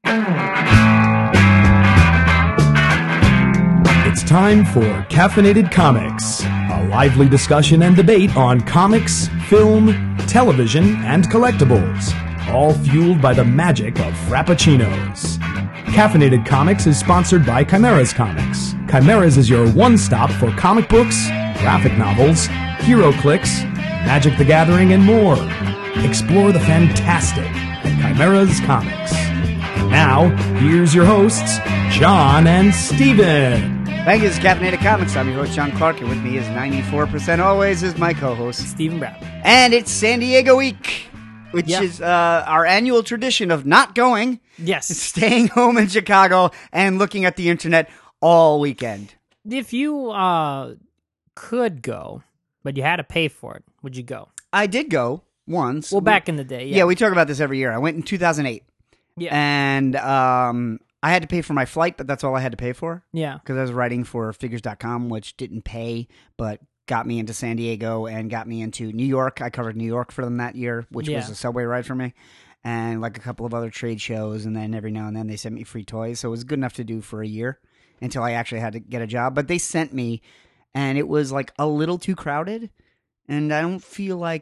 It's time for Caffeinated Comics, a lively discussion and debate on comics, film, television, and collectibles, all fueled by the magic of Frappuccinos. Caffeinated Comics is sponsored by Chimeras Comics. Chimeras is your one-stop for comic books, graphic novels, HeroClix, Magic the Gathering, and more. Explore the fantastic at Chimeras Comics. Now, here's your hosts, John and Steven. Thank you, this is Caffeinated Comics. I'm your host, John Clark, and with me is 94% always is my co-host, Steven Brown. And it's San Diego Week, which is our annual tradition of not going, staying home in Chicago, and looking at the internet all weekend. If you could go, but you had to pay for it, would you go? I did go once. Well, back in the day, Yeah, we talk about this every year. I went in 2008. Yeah. And I had to pay for my flight, but that's all I had to pay for. Yeah. Because I was writing for Figures.com, which didn't pay, but got me into San Diego and got me into New York. I covered New York for them that year, which was a subway ride for me. And like a couple of other trade shows, and then every now and then they sent me free toys. So it was good enough to do for a year until I actually had to get a job. But they sent me, and it was like a little too crowded, and I don't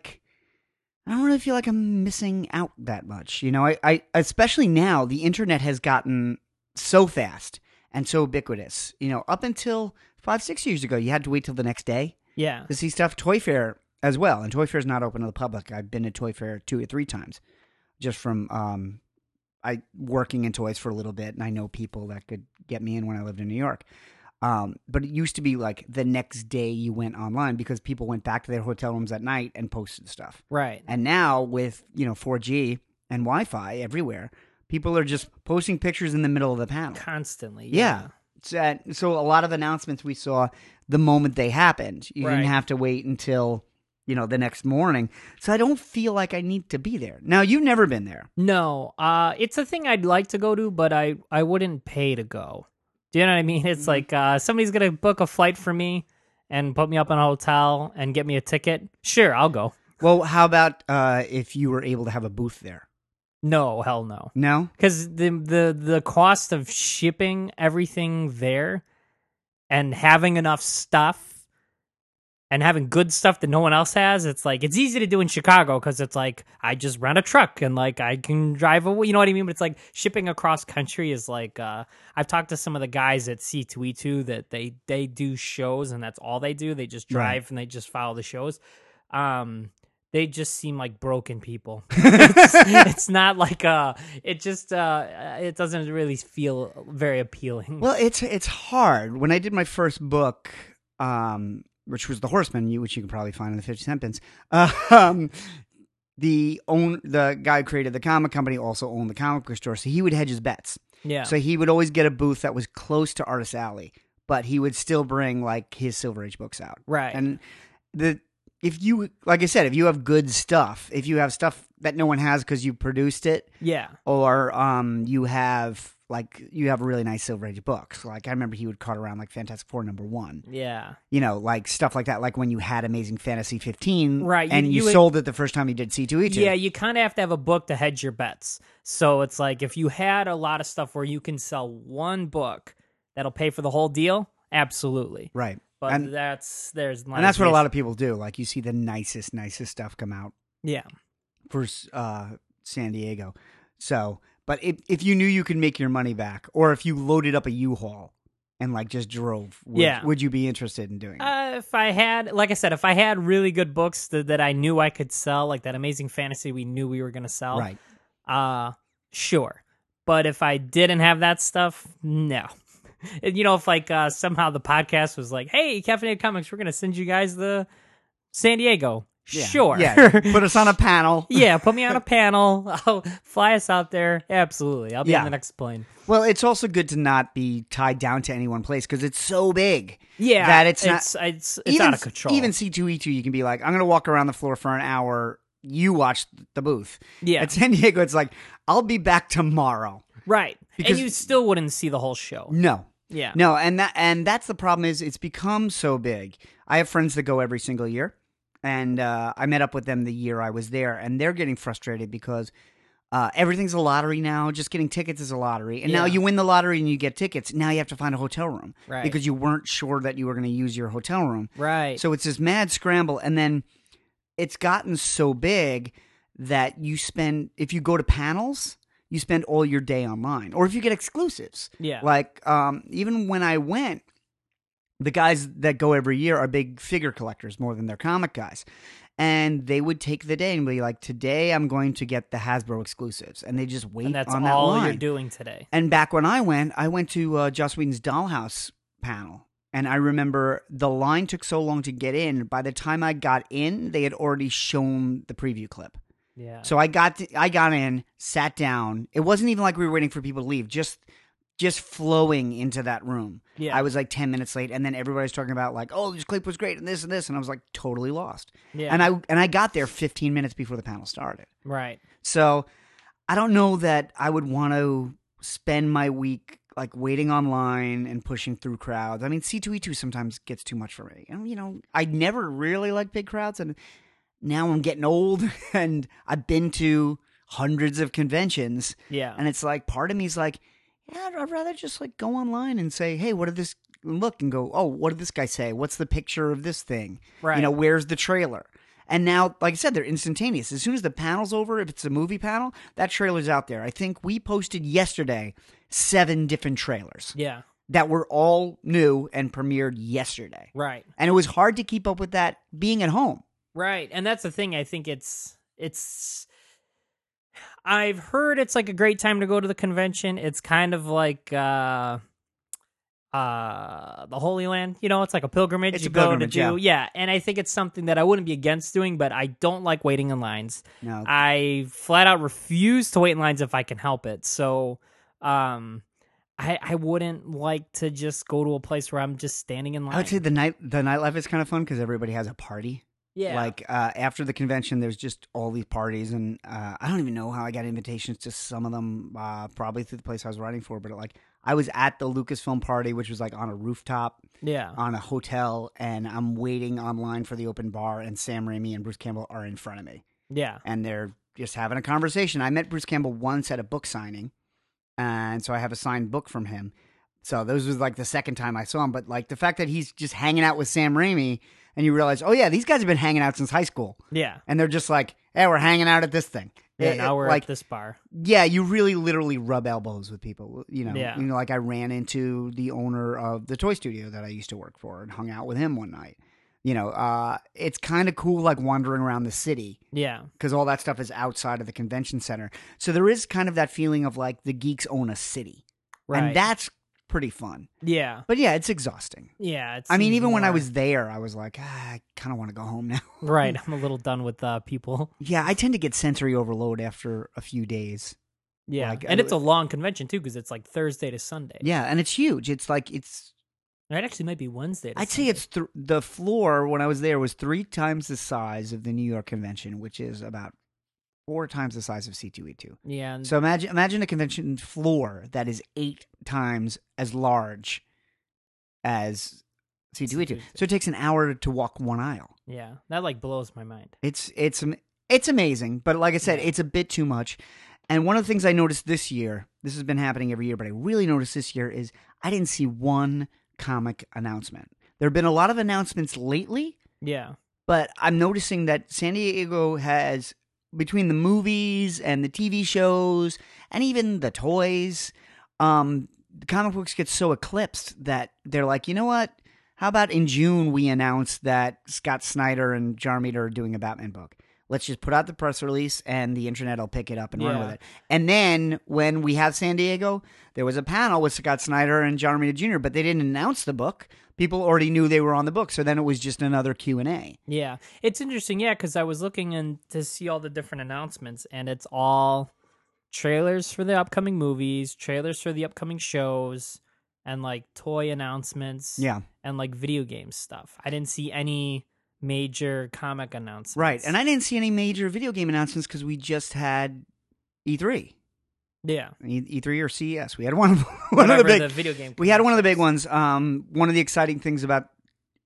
really feel like I'm missing out that much. You know, I especially now, the internet has gotten so fast and so ubiquitous. You know, up until 5-6 years ago, you had to wait till the next day to see stuff. Toy Fair as well, and Toy Fair is not open to the public. I've been to Toy Fair 2 or 3 times just from I working in toys for a little bit, and I know people that could get me in when I lived in New York. But it used to be like the next day you went online because people went back to their hotel rooms at night and posted stuff. Right. And now with, 4G and Wi-Fi everywhere, people are just posting pictures in the middle of the panel. Constantly. Yeah. So a lot of announcements we saw the moment they happened. You didn't have to wait until, the next morning. So I don't feel like I need to be there. Now, you've never been there. No. It's a thing I'd like to go to, but I wouldn't pay to go. Do you know what I mean? It's like somebody's going to book a flight for me and put me up in a hotel and get me a ticket. Sure, I'll go. Well, how about if you were able to have a booth there? No, hell no. No? Because the cost of shipping everything there and having enough stuff and having good stuff that no one else has, it's like, it's easy to do in Chicago because it's like, I just rent a truck and like I can drive away, you know what I mean? But it's like shipping across country is like, I've talked to some of the guys at C2E2 that they do shows and that's all they do. They just drive and they just follow the shows. They just seem like broken people. It's not like it just it doesn't really feel very appealing. Well, it's hard. When I did my first book, which was The Horseman, which you can probably find in the 50-cent bins, the guy who created the comic company also owned the comic book store, so he would hedge his bets. Yeah. So he would always get a booth that was close to Artist Alley, but he would still bring like his Silver Age books out. Right. And if you, like I said, if you have good stuff, if you have stuff that no one has because you produced it, or you have really nice Silver Age books. Like I remember he would cart around like Fantastic Four #1. Yeah. Like stuff like that. Like when you had Amazing Fantasy 15, right? And you sold it the first time you did C2E2. Yeah, you kind of have to have a book to hedge your bets. So it's like if you had a lot of stuff where you can sell one book that'll pay for the whole deal, absolutely, right. But that's what a lot of people do. Like you see the nicest stuff come out. Yeah. For San Diego. So, but if you knew you could make your money back, or if you loaded up a U-Haul and like just drove, would you be interested in doing it? If I had, like I said, if I had really good books that I knew I could sell, like that Amazing Fantasy we knew we were going to sell, right? Sure. But if I didn't have that stuff, no. If like somehow the podcast was like, hey, Caffeinated Comics, we're going to send you guys the San Diego. Yeah. Sure. Yeah. Put us on a panel. Yeah, put me on a panel. I'll fly us out there. Absolutely. I'll be on the next plane. Well, it's also good to not be tied down to any one place because it's so big. Yeah. That it's out of control. Even C2E2, you can be like, I'm going to walk around the floor for an hour. You watch the booth. Yeah. At San Diego, it's like, I'll be back tomorrow. Right. And you still wouldn't see the whole show. No. Yeah. No, and that's the problem is it's become so big. I have friends that go every single year, and I met up with them the year I was there, and they're getting frustrated because Everything's a lottery now. Just getting tickets is a lottery. And now Yeah. you win the lottery and you get tickets. Now you have to find a hotel room. Right. Because you weren't sure that you were going to use your hotel room. Right. So it's this mad scramble. And then it's gotten so big that if you go to panels, you spend all your day online. Or if you get exclusives. Yeah. Like, even when I went, the guys that go every year are big figure collectors more than they're comic guys. And they would take the day and be like, today I'm going to get the Hasbro exclusives. And they just wait and that's on that all line. you're doing today. And back when I went to Joss Whedon's Dollhouse panel. And I remember the line took so long to get in. By the time I got in, they had already shown the preview clip. Yeah. So I got in, sat down. It wasn't even like we were waiting for people to leave. Just flowing into that room. Yeah. I was like 10 minutes late, and then everybody's talking about like, oh, this clip was great, and this, and I was like totally lost. Yeah. And I got there 15 minutes before the panel started. Right. So I don't know that I would want to spend my week like waiting online and pushing through crowds. I mean, C2E2 sometimes gets too much for me. And, I never really liked big crowds, and now I'm getting old, and I've been to hundreds of conventions. Yeah. And it's like, part of me is like, yeah, I'd rather just like go online and say, hey, what did this look? And go, oh, what did this guy say? What's the picture of this thing? Right. Where's the trailer? And now, like I said, they're instantaneous. As soon as the panel's over, if it's a movie panel, that trailer's out there. I think we posted yesterday 7 different trailers. Yeah. That were all new and premiered yesterday. Right. And it was hard to keep up with that being at home. Right. And that's the thing. I think I've heard it's like a great time to go to the convention. It's kind of like the Holy Land, it's like a pilgrimage. It's you a go pilgrimage, to do, yeah. And I think it's something that I wouldn't be against doing, but I don't like waiting in lines. No. I flat out refuse to wait in lines if I can help it. So, I wouldn't like to just go to a place where I'm just standing in line. I would say the nightlife is kind of fun because everybody has a party. Yeah. Like after the convention, there's just all these parties, and I don't even know how I got invitations to some of them. Probably through the place I was writing for, but like I was at the Lucasfilm party, which was like on a rooftop, on a hotel, and I'm waiting online for the open bar, and Sam Raimi and Bruce Campbell are in front of me. Yeah. And they're just having a conversation. I met Bruce Campbell once at a book signing, and so I have a signed book from him. So this was like the second time I saw him, but like the fact that he's just hanging out with Sam Raimi. And you realize, oh yeah, these guys have been hanging out since high school. Yeah. And they're just like, hey, we're hanging out at this thing. Yeah, now we're like, at this bar. Yeah, you really literally rub elbows with people. Yeah. Like I ran into the owner of the toy studio that I used to work for and hung out with him one night. It's kind of cool like wandering around the city. Yeah. Because all that stuff is outside of the convention center. So there is kind of that feeling of like the geeks own a city. Right. And that's pretty fun. Yeah. But yeah, it's exhausting. Yeah. Even when I was there, I was like, I kind of want to go home now. Right. I'm a little done with people. Yeah, I tend to get sensory overload after a few days. Yeah. And it's a long convention, too, because it's like Thursday to Sunday. Yeah, and it's huge. It actually might be Wednesday to I'd Sunday. say it's the floor when I was there was 3 times the size of the New York convention, which is about 4 times the size of C2E2. Yeah. So imagine a convention floor that is 8 times as large as C2E2. So it takes an hour to walk 1 aisle. Yeah. That like blows my mind. It's amazing, but like I said, it's a bit too much. And one of the things I noticed this year, this has been happening every year, but I really noticed this year is I didn't see one comic announcement. There have been a lot of announcements lately. Yeah. But I'm noticing that San Diego has, between the movies and the TV shows and even the toys, the comic books get so eclipsed that they're like, you know what? How about in June we announce that Scott Snyder and Jarmusch are doing a Batman book? Let's just put out the press release and the internet will pick it up and run with it. And then when we have San Diego, there was a panel with Scott Snyder and John Romita Jr., but they didn't announce the book. People already knew they were on the book, so then it was just another Q&A. Yeah. It's interesting, because I was looking in to see all the different announcements, and it's all trailers for the upcoming movies, trailers for the upcoming shows, and like toy announcements. Yeah. And like video game stuff. I didn't see any major comic announcements. Right, and I didn't see any major video game announcements because we just had E3. Yeah. E3 or CES. We had one of Whatever the big the video game. We had one of the big ones. One of the exciting things about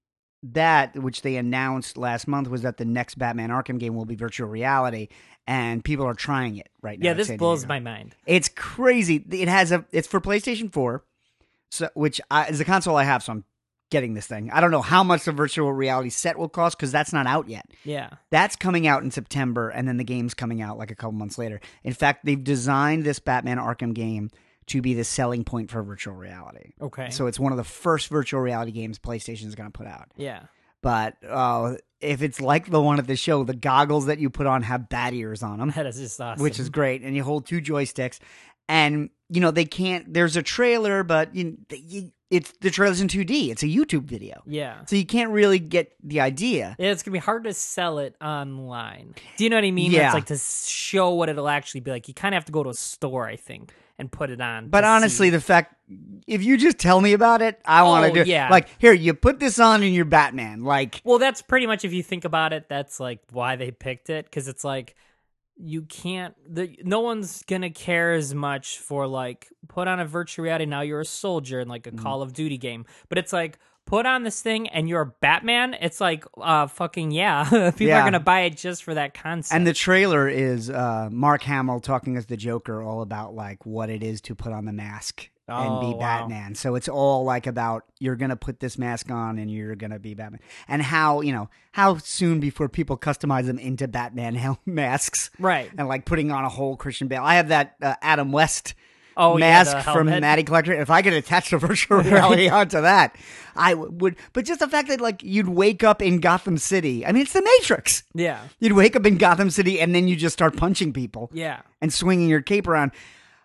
that, which they announced last month, was that the next Batman Arkham game will be virtual reality, and people are trying it right now. Yeah, this blows my mind. It's crazy. It's for PlayStation 4, so which is a console I have, so I'm getting this thing. I don't know how much the virtual reality set will cost because that's not out yet. Yeah. That's coming out in September, and then the game's coming out like a couple months later. In fact, they've designed this Batman Arkham game to be the selling point for virtual reality. Okay. So it's one of the first virtual reality games PlayStation is going to put out. Yeah. But if it's like the one at the show, the goggles that you put on have bat ears on them. That is just awesome. Which is great. And you hold 2 joysticks. And, they can't... There's a trailer, but the trailer's in 2D. It's a YouTube video. Yeah. So you can't really get the idea. Yeah, it's going to be hard to sell it online. Do you know what I mean? Yeah. It's like to show what it'll actually be like. You kind of have to go to a store, I think, and put it on. But honestly, the fact... If you just tell me about it, I want to do it. Yeah. Like, here, you put this on and you're Batman. Like... Well, that's pretty much, if you think about it, that's like why they picked it. Because it's like... You can't. No one's gonna care as much for like put on a virtual reality. Now you're a soldier in like a Call of Duty game, but it's like put on this thing and you're Batman. It's like fucking yeah. People are gonna buy it just for that concept. And the trailer is Mark Hamill talking as the Joker, all about like what it is to put on the mask and be Batman. So it's all like about you're gonna put this mask on and you're gonna be Batman, and how soon before people customize them into Batman masks, right? And like putting on a whole Christian Bale. I have that Adam West mask from Matty Collector. If I could attach a virtual reality onto that, I would. But just the fact that like you'd wake up in Gotham City. I mean, it's the Matrix. Yeah, you'd wake up in Gotham City and then you just start punching people. Yeah, and swinging your cape around.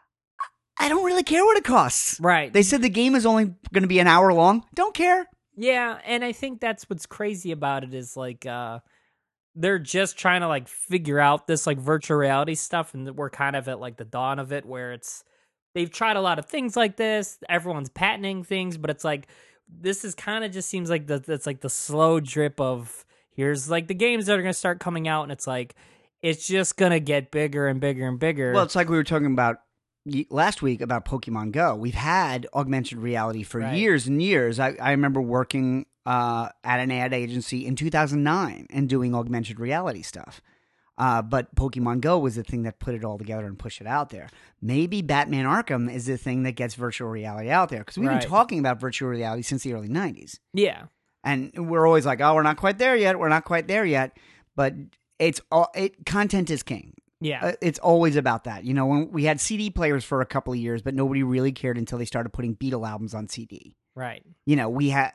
I don't really care what it costs. Right. They said the game is only going to be an hour long. Don't care. Yeah, and I think that's what's crazy about it is like they're just trying to like figure out this like virtual reality stuff, and we're kind of at like the dawn of it where they've tried a lot of things like this. Everyone's patenting things, but it's like this is kind of just seems like that's like the slow drip of here's like the games that are going to start coming out, and it's like it's just going to get bigger and bigger and bigger. Well, it's like we were talking about last week about Pokemon Go. We've had augmented reality for years and years. I remember working at an ad agency in 2009 and doing augmented reality stuff. But Pokemon Go was the thing that put it all together and pushed it out there. Maybe Batman Arkham is the thing that gets virtual reality out there, because we've been talking about virtual reality since the early 90s. Yeah. And we're always like, oh, we're not quite there yet. We're not quite there yet. But content is king. Yeah. It's always about that. When we had CD players for a couple of years, but nobody really cared until they started putting Beatle albums on CD. Right. We had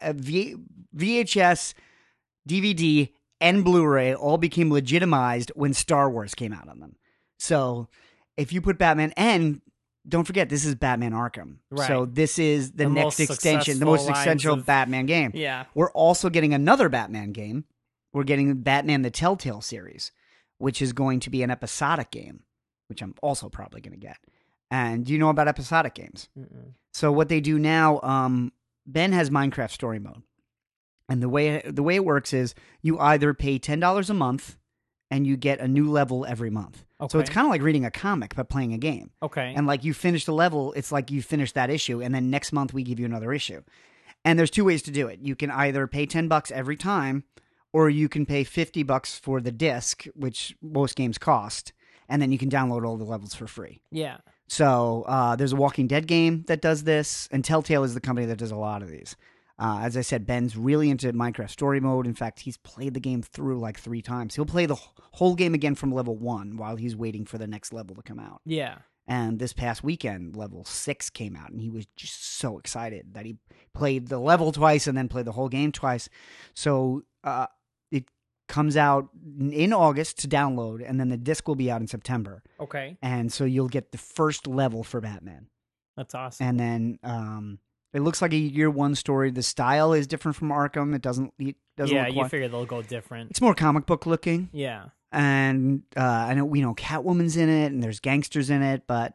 VHS, DVD, and Blu-ray all became legitimized when Star Wars came out on them. So if you put Batman, and don't forget, this is Batman Arkham. Right. So this is the next extension, the most essential Batman game. Yeah. We're also getting another Batman game. We're getting Batman the Telltale series, which is going to be an episodic game, which I'm also probably going to get. And do you know about episodic games? Mm-mm. So what they do now, Ben has Minecraft Story Mode. And the way it works is you either pay $10 a month and you get a new level every month. Okay. So it's kind of like reading a comic but playing a game. Okay. And like you finish the level, it's like you finish that issue, and then next month we give you another issue. And there's 2 ways to do it. You can either pay $10 every time, or you can pay $50 for the disc, which most games cost, and then you can download all the levels for free. Yeah. So there's a Walking Dead game that does this, and Telltale is the company that does a lot of these. As I said, Ben's really into Minecraft Story Mode. In fact, he's played the game through like 3 times. He'll play the whole game again from level 1 while he's waiting for the next level to come out. Yeah. And this past weekend, level 6 came out, and he was just so excited that he played the level twice and then played the whole game twice. So it comes out in August to download, and then the disc will be out in September. Okay. And so you'll get the first level for Batman. That's awesome. And then it looks like a year 1 story. The style is different from Arkham. It doesn't yeah, look you figure they'll go different. It's more comic book looking. Yeah. And I know Catwoman's in it, and there's gangsters in it, but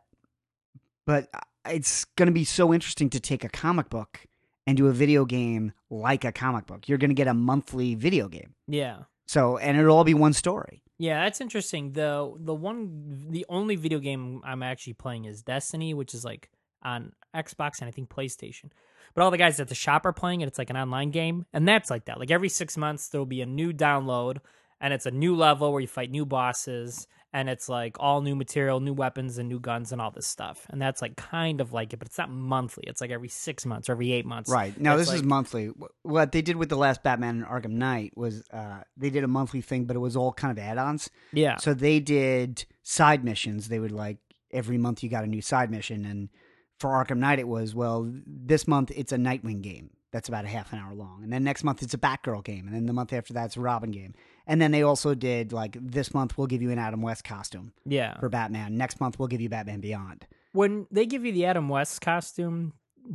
it's going to be so interesting to take a comic book and do a video game like a comic book. You're going to get a monthly video game. Yeah. So, and it'll all be one story. Yeah, that's interesting. The only video game I'm actually playing is Destiny, which is like on Xbox and I think PlayStation. But all the guys at the shop are playing it. It's like an online game, and that's like that. Like every 6 months, there will be a new download, and it's a new level where you fight new bosses, and it's like all new material, new weapons, and new guns, and all this stuff. And that's like kind of like it, but it's not monthly. It's like every 6 months or every 8 months. Right. Now, this like, is monthly. What they did with the last Batman and Arkham Knight was they did a monthly thing, but it was all kind of add-ons. Yeah. So they did side missions. They would like every month you got a new side mission, and for Arkham Knight, it was, well, this month it's a Nightwing game that's about a half an hour long. And then next month it's a Batgirl game. And then the month after that it's a Robin game. And then they also did, like, this month we'll give you an Adam West costume for Batman. Next month we'll give you Batman Beyond. When they give you the Adam West costume,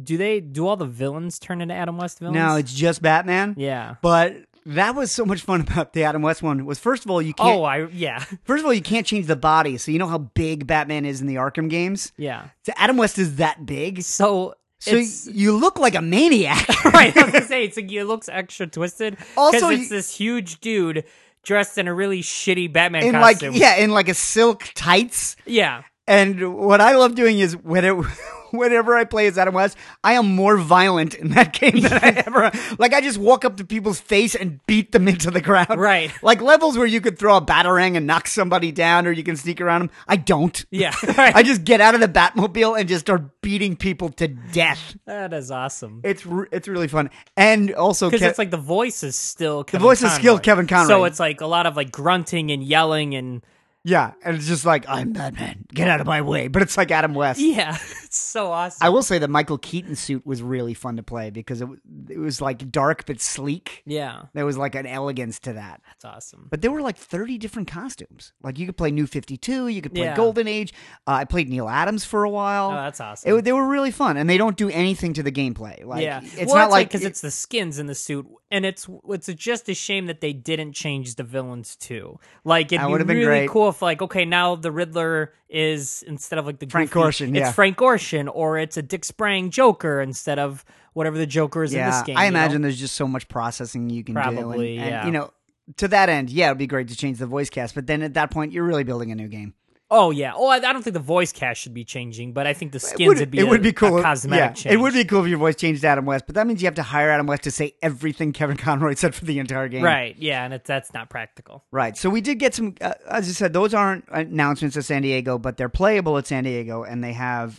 do all the villains turn into Adam West villains? No, it's just Batman. Yeah. But that was so much fun about the Adam West one was, first of all, you can't... First of all, you can't change the body. So you know how big Batman is in the Arkham games? Yeah. So Adam West is that big. So you look like a maniac. Right, I was going to say, it looks extra twisted. Also, it's this huge dude dressed in a really shitty Batman costume. In like a silk tights. Yeah. And what I love doing is whenever I play as Adam West, I am more violent in that game than I ever. Like, I just walk up to people's face and beat them into the ground. Right. Like levels where you could throw a batarang and knock somebody down, or you can sneak around them. I don't. Yeah. Right. I just get out of the Batmobile and just start beating people to death. That is awesome. It's really fun. And also, because it's like the voice is still Kevin is Conroy. still Kevin Conroy. So it's like a lot of like grunting and yelling and. Yeah, and it's just like, I'm Batman, get out of my way. But it's like Adam West. Yeah, it's so awesome. I will say the Michael Keaton suit was really fun to play because it was like dark but sleek. Yeah. There was like an elegance to that. That's awesome. But there were like 30 different costumes. Like you could play New 52, you could play Yeah. Golden Age. I played Neil Adams for a while. Oh, that's awesome. They were really fun, and they don't do anything to the gameplay. Like, yeah, it's not like because it's the skins in the suit, and it's just a shame that they didn't change the villains too. Like it'd be really great. cool if like, okay, now the Riddler is instead of like the Frank goofy, Gorshin, it's Frank Gorshin, or it's a Dick Sprang Joker instead of whatever the Joker is in this game. I imagine there's just so much processing you can do. Probably, and, yeah. You know, to that end, yeah, it'd be great to change the voice cast, but then at that point, you're really building a new game. Oh yeah. Oh, I don't think the voice cast should be changing, but I think the skins would be cool. A cosmetic change. It would be coul if your voice changed to Adam West, but that means you have to hire Adam West to say everything Kevin Conroy said for the entire game. Right. Yeah, and that's not practical. Right. So we did get some. As I said, those aren't announcements at San Diego, but they're playable at San Diego, and they have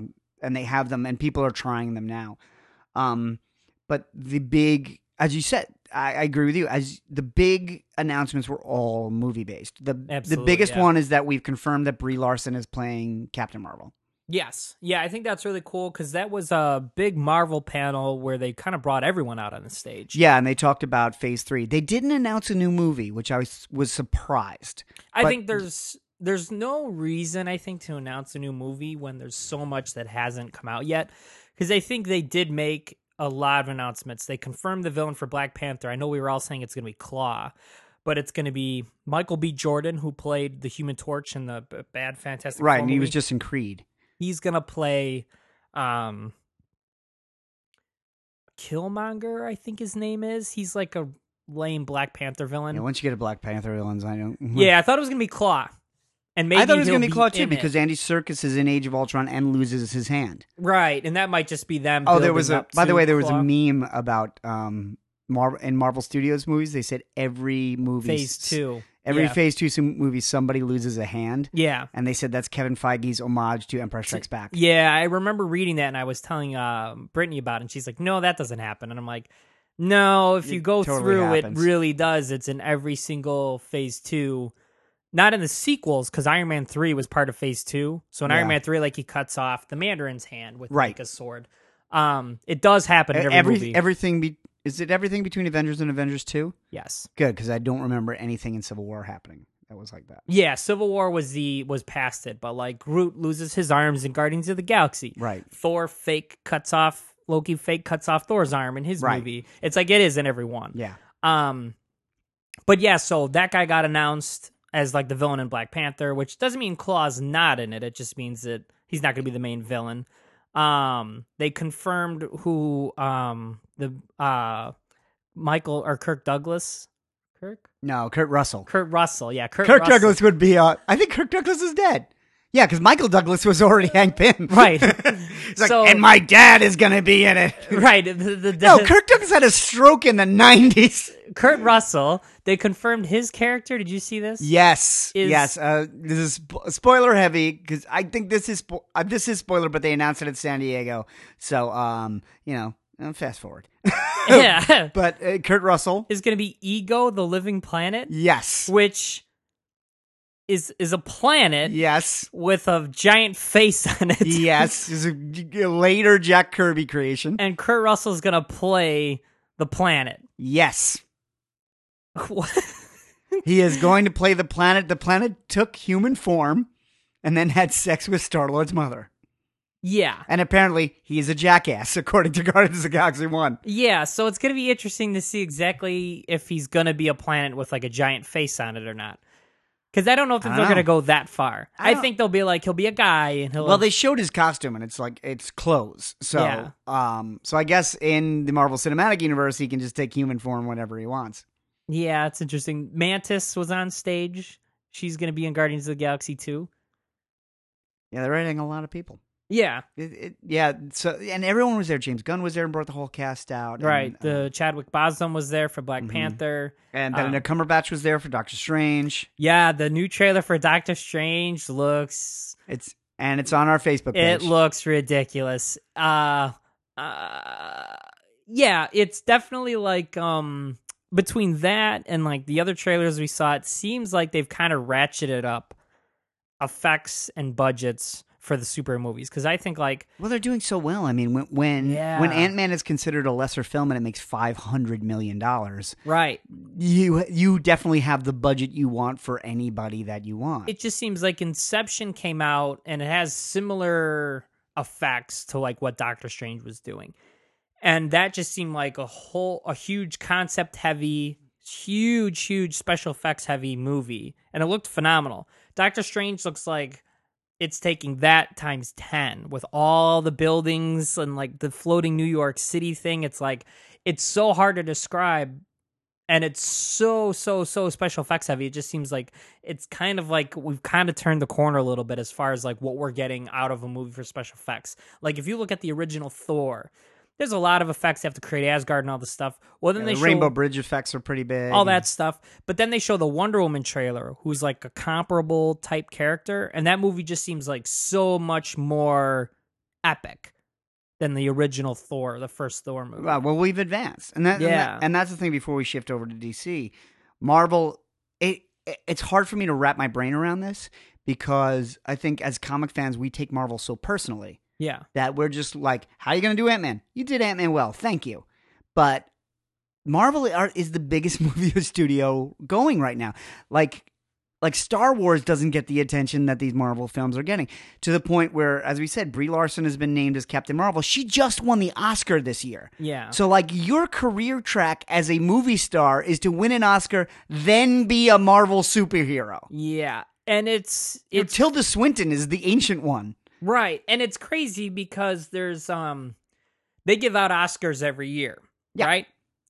them, and people are trying them now. But the big, as you said, I agree with you. As the big announcements were all movie based. The biggest one is that we've confirmed that Brie Larson is playing Captain Marvel. Yes. Yeah, I think that's really cool because that was a big Marvel panel where they kind of brought everyone out on the stage. Yeah, and they talked about Phase 3. They didn't announce a new movie, which I was surprised. I think there's no reason, I think, to announce a new movie when there's so much that hasn't come out yet. Because I think they did make a lot of announcements. They confirmed the villain for Black Panther. I know we were all saying it's going to be Claw, but it's going to be Michael B. Jordan, who played the Human Torch in the bad Fantastic Four Right, and movie. he was just in Creed. He's going to play Killmonger, I think his name is. He's like a lame Black Panther villain. Yeah, once you get a Black Panther villain, I know. Yeah, I thought it was going to be Claw. And maybe I thought it was going to be Claw too, in because Andy Serkis is in Age of Ultron and loses his hand. Right, and that might just be them. Oh, there was up by the to way, there was Claw. a meme about in Marvel Studios movies. They said every movie Phase 2. Every Yeah. Phase 2 movie, somebody loses a hand. Yeah. And they said that's Kevin Feige's homage to Empire Strikes Back. Yeah, I remember reading that, and I was telling Brittany about it, and she's like, no, that doesn't happen. And I'm like, no, if you go totally through, happens. it really does. It's in every single Phase 2. Not in the sequels, because Iron Man 3 was part of Phase 2. So in Yeah. Iron Man 3, like, he cuts off the Mandarin's hand with, Right. like, a sword. It does happen in every movie. Is it everything between Avengers and Avengers 2? Yes. Good, because I don't remember anything in Civil War happening that was like that. Yeah, Civil War was past it, but like Groot loses his arms in Guardians of the Galaxy. Right. Loki fake cuts off Thor's arm in his Right. movie. It's like it is in every one. Yeah. But yeah, so that guy got announced as like the villain in Black Panther, which doesn't mean Claw's not in it. It just means that he's not going to be the main villain. They confirmed who Michael or Kirk Douglas. No, Kurt Russell. Kurt Russell, yeah, Kirk Russell. Douglas would be. I think Kirk Douglas is dead. Yeah, because Michael Douglas was already Hank Pym. Right. He's like, and my dad is going to be in it. Right. No, Kirk Douglas had a stroke in the 90s. Kurt Russell, they confirmed his character. Did you see this? Yes. Yes. This is spoiler heavy because I think this is spoiler, but they announced it at San Diego. So, fast forward. Yeah. But Kurt Russell is going to be Ego, the living planet. Yes. Which is a planet. Yes. With a giant face on it. Yes. It's a later Jack Kirby creation. And Kurt Russell's going to play the planet. Yes. What? He is going to play the planet. The planet took human form and then had sex with Star-Lord's mother. Yeah. And apparently he's a jackass, according to Guardians of the Galaxy 1. Yeah, so it's going to be interesting to see exactly if he's going to be a planet with like a giant face on it or not. Because I don't know if they're going to go that far. I think they'll be like, he'll be a guy. And he'll. Well, they showed his costume, and it's like, it's clothes. So, yeah. So I guess in the Marvel Cinematic Universe, he can just take human form whenever he wants. Yeah, it's interesting. Mantis was on stage. She's going to be in Guardians of the Galaxy 2. Yeah, they're writing a lot of people. Yeah. So, and everyone was there. James Gunn was there and brought the whole cast out. Right. And, the Chadwick Boseman was there for Black Panther. And Benedict Cumberbatch was there for Doctor Strange. Yeah, the new trailer for Doctor Strange looks... It's on our Facebook page. It looks ridiculous. Yeah, it's definitely like... between that and like the other trailers we saw, it seems like they've kind of ratcheted up effects and budgets for the superhero movies, because I think like... Well, they're doing so well. I mean, when Ant-Man is considered a lesser film and it makes $500 million, right? You definitely have the budget you want for anybody that you want. It just seems like Inception came out and it has similar effects to like what Doctor Strange was doing, and that just seemed like a huge concept heavy, huge special effects heavy movie, and it looked phenomenal. Doctor Strange looks like it's taking that times 10 with all the buildings and like the floating New York City thing. It's like, it's so hard to describe, and it's so special effects heavy. It just seems like it's kind of like we've kind of turned the corner a little bit as far as like what we're getting out of a movie for special effects. Like if you look at the original Thor, there's a lot of effects. They have to create Asgard and all this stuff. Well, then they show Rainbow Bridge effects are pretty big. All that stuff. But then they show the Wonder Woman trailer, who's like a comparable type character. And that movie just seems like so much more epic than the original Thor, the first Thor movie. Well, we've advanced. And that's the thing before we shift over to DC. Marvel, it's hard for me to wrap my brain around this because I think as comic fans, we take Marvel so personally. Yeah. That we're just like, how are you going to do Ant-Man? You did Ant-Man well. Thank you. But Marvel is the biggest movie studio going right now. Like Star Wars doesn't get the attention that these Marvel films are getting, to the point where, as we said, Brie Larson has been named as Captain Marvel. She just won the Oscar this year. Yeah. So like your career track as a movie star is to win an Oscar, then be a Marvel superhero. Yeah. And it's Tilda Swinton is the ancient one. Right, and it's crazy because there's they give out Oscars every year, right?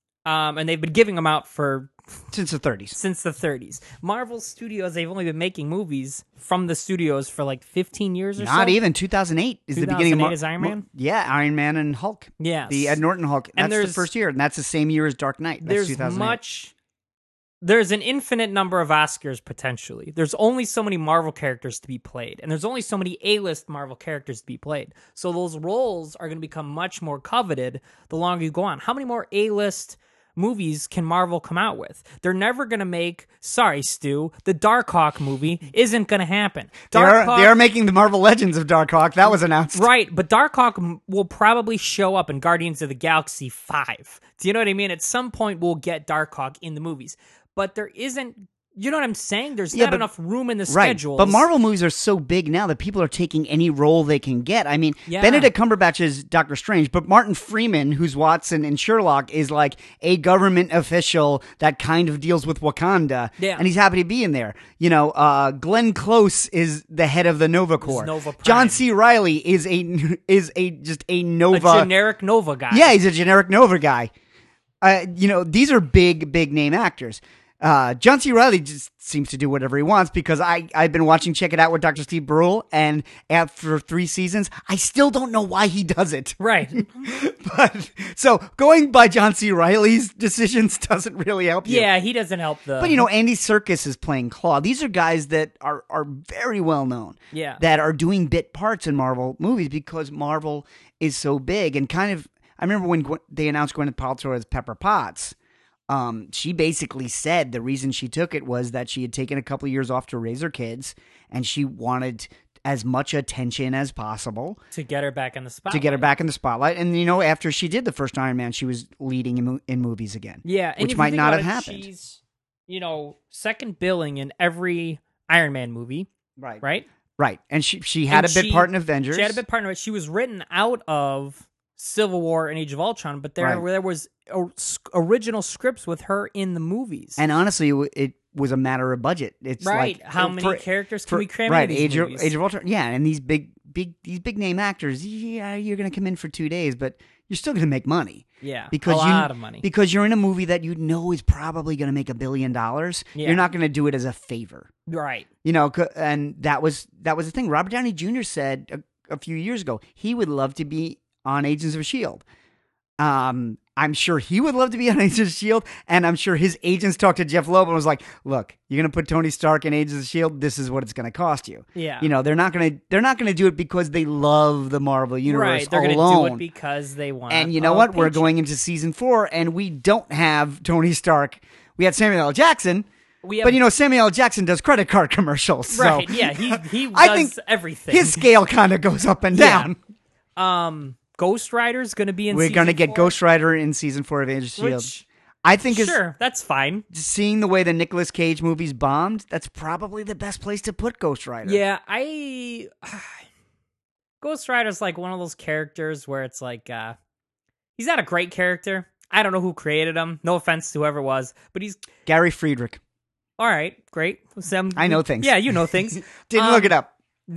And they've been giving them out since the 30s. Since the 30s. Marvel Studios, they've only been making movies from the studios for like 15 years or so. Not even 2008 is the beginning of is Iron Man? Yeah, Iron Man and Hulk. Yeah. The Ed Norton Hulk. That's the first year, and that's the same year as Dark Knight. That's 2008. There's an infinite number of Oscars, potentially. There's only so many Marvel characters to be played, and there's only so many A-list Marvel characters to be played. So those roles are going to become much more coveted the longer you go on. How many more A-list movies can Marvel come out with? They're never going to make, sorry, Stu, the Darkhawk movie isn't going to happen. They are making the Marvel Legends of Darkhawk. That was announced. Right, but Darkhawk will probably show up in Guardians of the Galaxy 5. Do you know what I mean? At some point, we'll get Darkhawk in the movies. But there isn't, you know what I'm saying? There's not enough room in the schedules. But Marvel movies are so big now that people are taking any role they can get. I mean, Benedict Cumberbatch is Doctor Strange, but Martin Freeman, who's Watson in Sherlock, is like a government official that kind of deals with Wakanda. Yeah. And he's happy to be in there. You know, Glenn Close is the head of the Nova Corps. Nova Prime. John C. Reilly is just a Nova. A generic Nova guy. Yeah, he's a generic Nova guy. You know, these are big name actors. John C. Reilly just seems to do whatever he wants because I've been watching Check It Out with Dr. Steve Brule, and after 3 seasons, I still don't know why he does it. Right. But so going by John C. Reilly's decisions doesn't really help you. Yeah, he doesn't help the. But Andy Serkis is playing Claw. These are guys that are very well known. Yeah. That are doing bit parts in Marvel movies because Marvel is so big and kind of. I remember when they announced Gwyneth Paltrow as Pepper Potts. She basically said the reason she took it was that she had taken a couple of years off to raise her kids, and she wanted as much attention as possible to get her back in the spotlight. And after she did the first Iron Man, she was leading in movies again. Yeah, which might not have happened. She's second billing in every Iron Man movie. Right. And she had a bit part in Avengers. She had a bit part in it. She was written out of Civil War and Age of Ultron, but there was original scripts with her in the movies. And honestly, it was a matter of budget. It's like how many characters can we cram into these movies? Age of Ultron, and these big name actors. Yeah, you're going to come in for 2 days, but you're still going to make money. Yeah, because a lot of money. Because you're in a movie that is probably going to make $1 billion. Yeah. You're not going to do it as a favor, right? And that was the thing. Robert Downey Jr. said a few years ago he would love to be on Agents of S.H.I.E.L.D. I'm sure he would love to be on Agents of S.H.I.E.L.D., and I'm sure his agents talked to Jeff Loeb and was like, "Look, you're going to put Tony Stark in Agents of S.H.I.E.L.D. This is what it's going to cost you." Yeah, they're not going to do it because they love the Marvel universe. Right, they're going to do it because they want. And you know what? We're going into season 4, and we don't have Tony Stark. We had Samuel L. Jackson. But Samuel L. Jackson does credit card commercials. So right? Yeah, he does everything. His scale kind of goes up and down. Ghost Rider's going to be in We're going to get Ghost Rider in season 4 of Agents of S.H.I.E.L.D. I think sure, that's fine. Seeing the way the Nicolas Cage movies bombed, that's probably the best place to put Ghost Rider. Yeah, Ghost Rider's like one of those characters where it's like, he's not a great character. I don't know who created him. No offense to whoever it was, but he's... Gary Friedrich. All right, great. I know things. Yeah, you know things. Didn't look it up.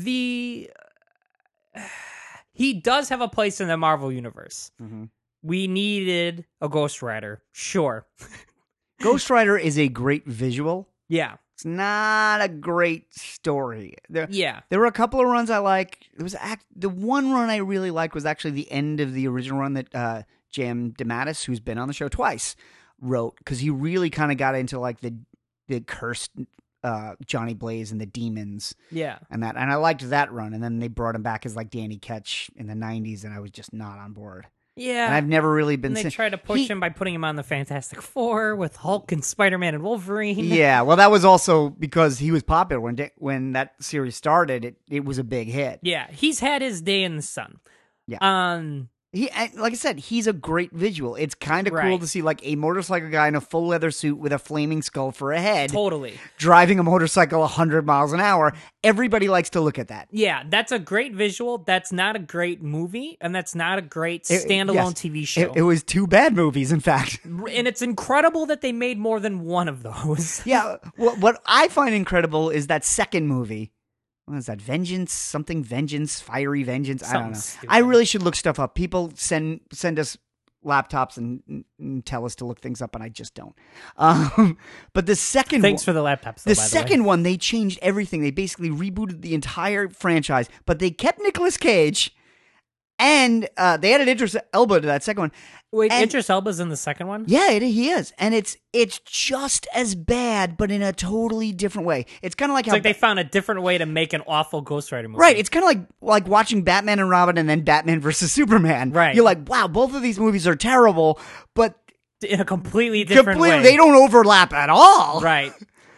He does have a place in the Marvel universe. Mm-hmm. We needed a Ghost Rider. Sure. Ghost Rider is a great visual. Yeah. It's not a great story. There were a couple of runs I like. The one run I really liked was actually the end of the original run that J.M. DeMatteis, who's been on the show twice, wrote, because he really kind of got into like the cursed Johnny Blaze and the demons. Yeah. And I liked that run. And then they brought him back as like Danny Ketch in the 90s, and I was just not on board. Yeah. And I've never really been... And they tried to push him by putting him on the Fantastic Four with Hulk and Spider-Man and Wolverine. Yeah, well, that was also because he was popular. When that series started, it was a big hit. Yeah, he's had his day in the sun. Yeah. Like I said, he's a great visual. It's kind of cool to see like a motorcycle guy in a full leather suit with a flaming skull for a head. Totally. Driving a motorcycle 100 miles an hour. Everybody likes to look at that. Yeah, that's a great visual. That's not a great movie, and that's not a great standalone TV show. It was 2 bad movies, in fact. And it's incredible that they made more than one of those. Yeah, what I find incredible is that second movie. What is that? Vengeance, Fiery Vengeance? I don't know. Stupid. I really should look stuff up. People send us laptops and tell us to look things up, and I just don't. But the second Thanks for the laptops. The second one, they changed everything. They basically rebooted the entire franchise, but they kept Nicolas Cage, and they added Idris Elba to that second one. Wait, Idris Elba's in the second one? Yeah, he is. And it's just as bad, but in a totally different way. It's kind of like how... It's like they found a different way to make an awful Ghost Rider movie. Right. It's kind of like watching Batman and Robin and then Batman versus Superman. Right. You're like, wow, both of these movies are terrible, but... in a completely different way. They don't overlap at all. Right.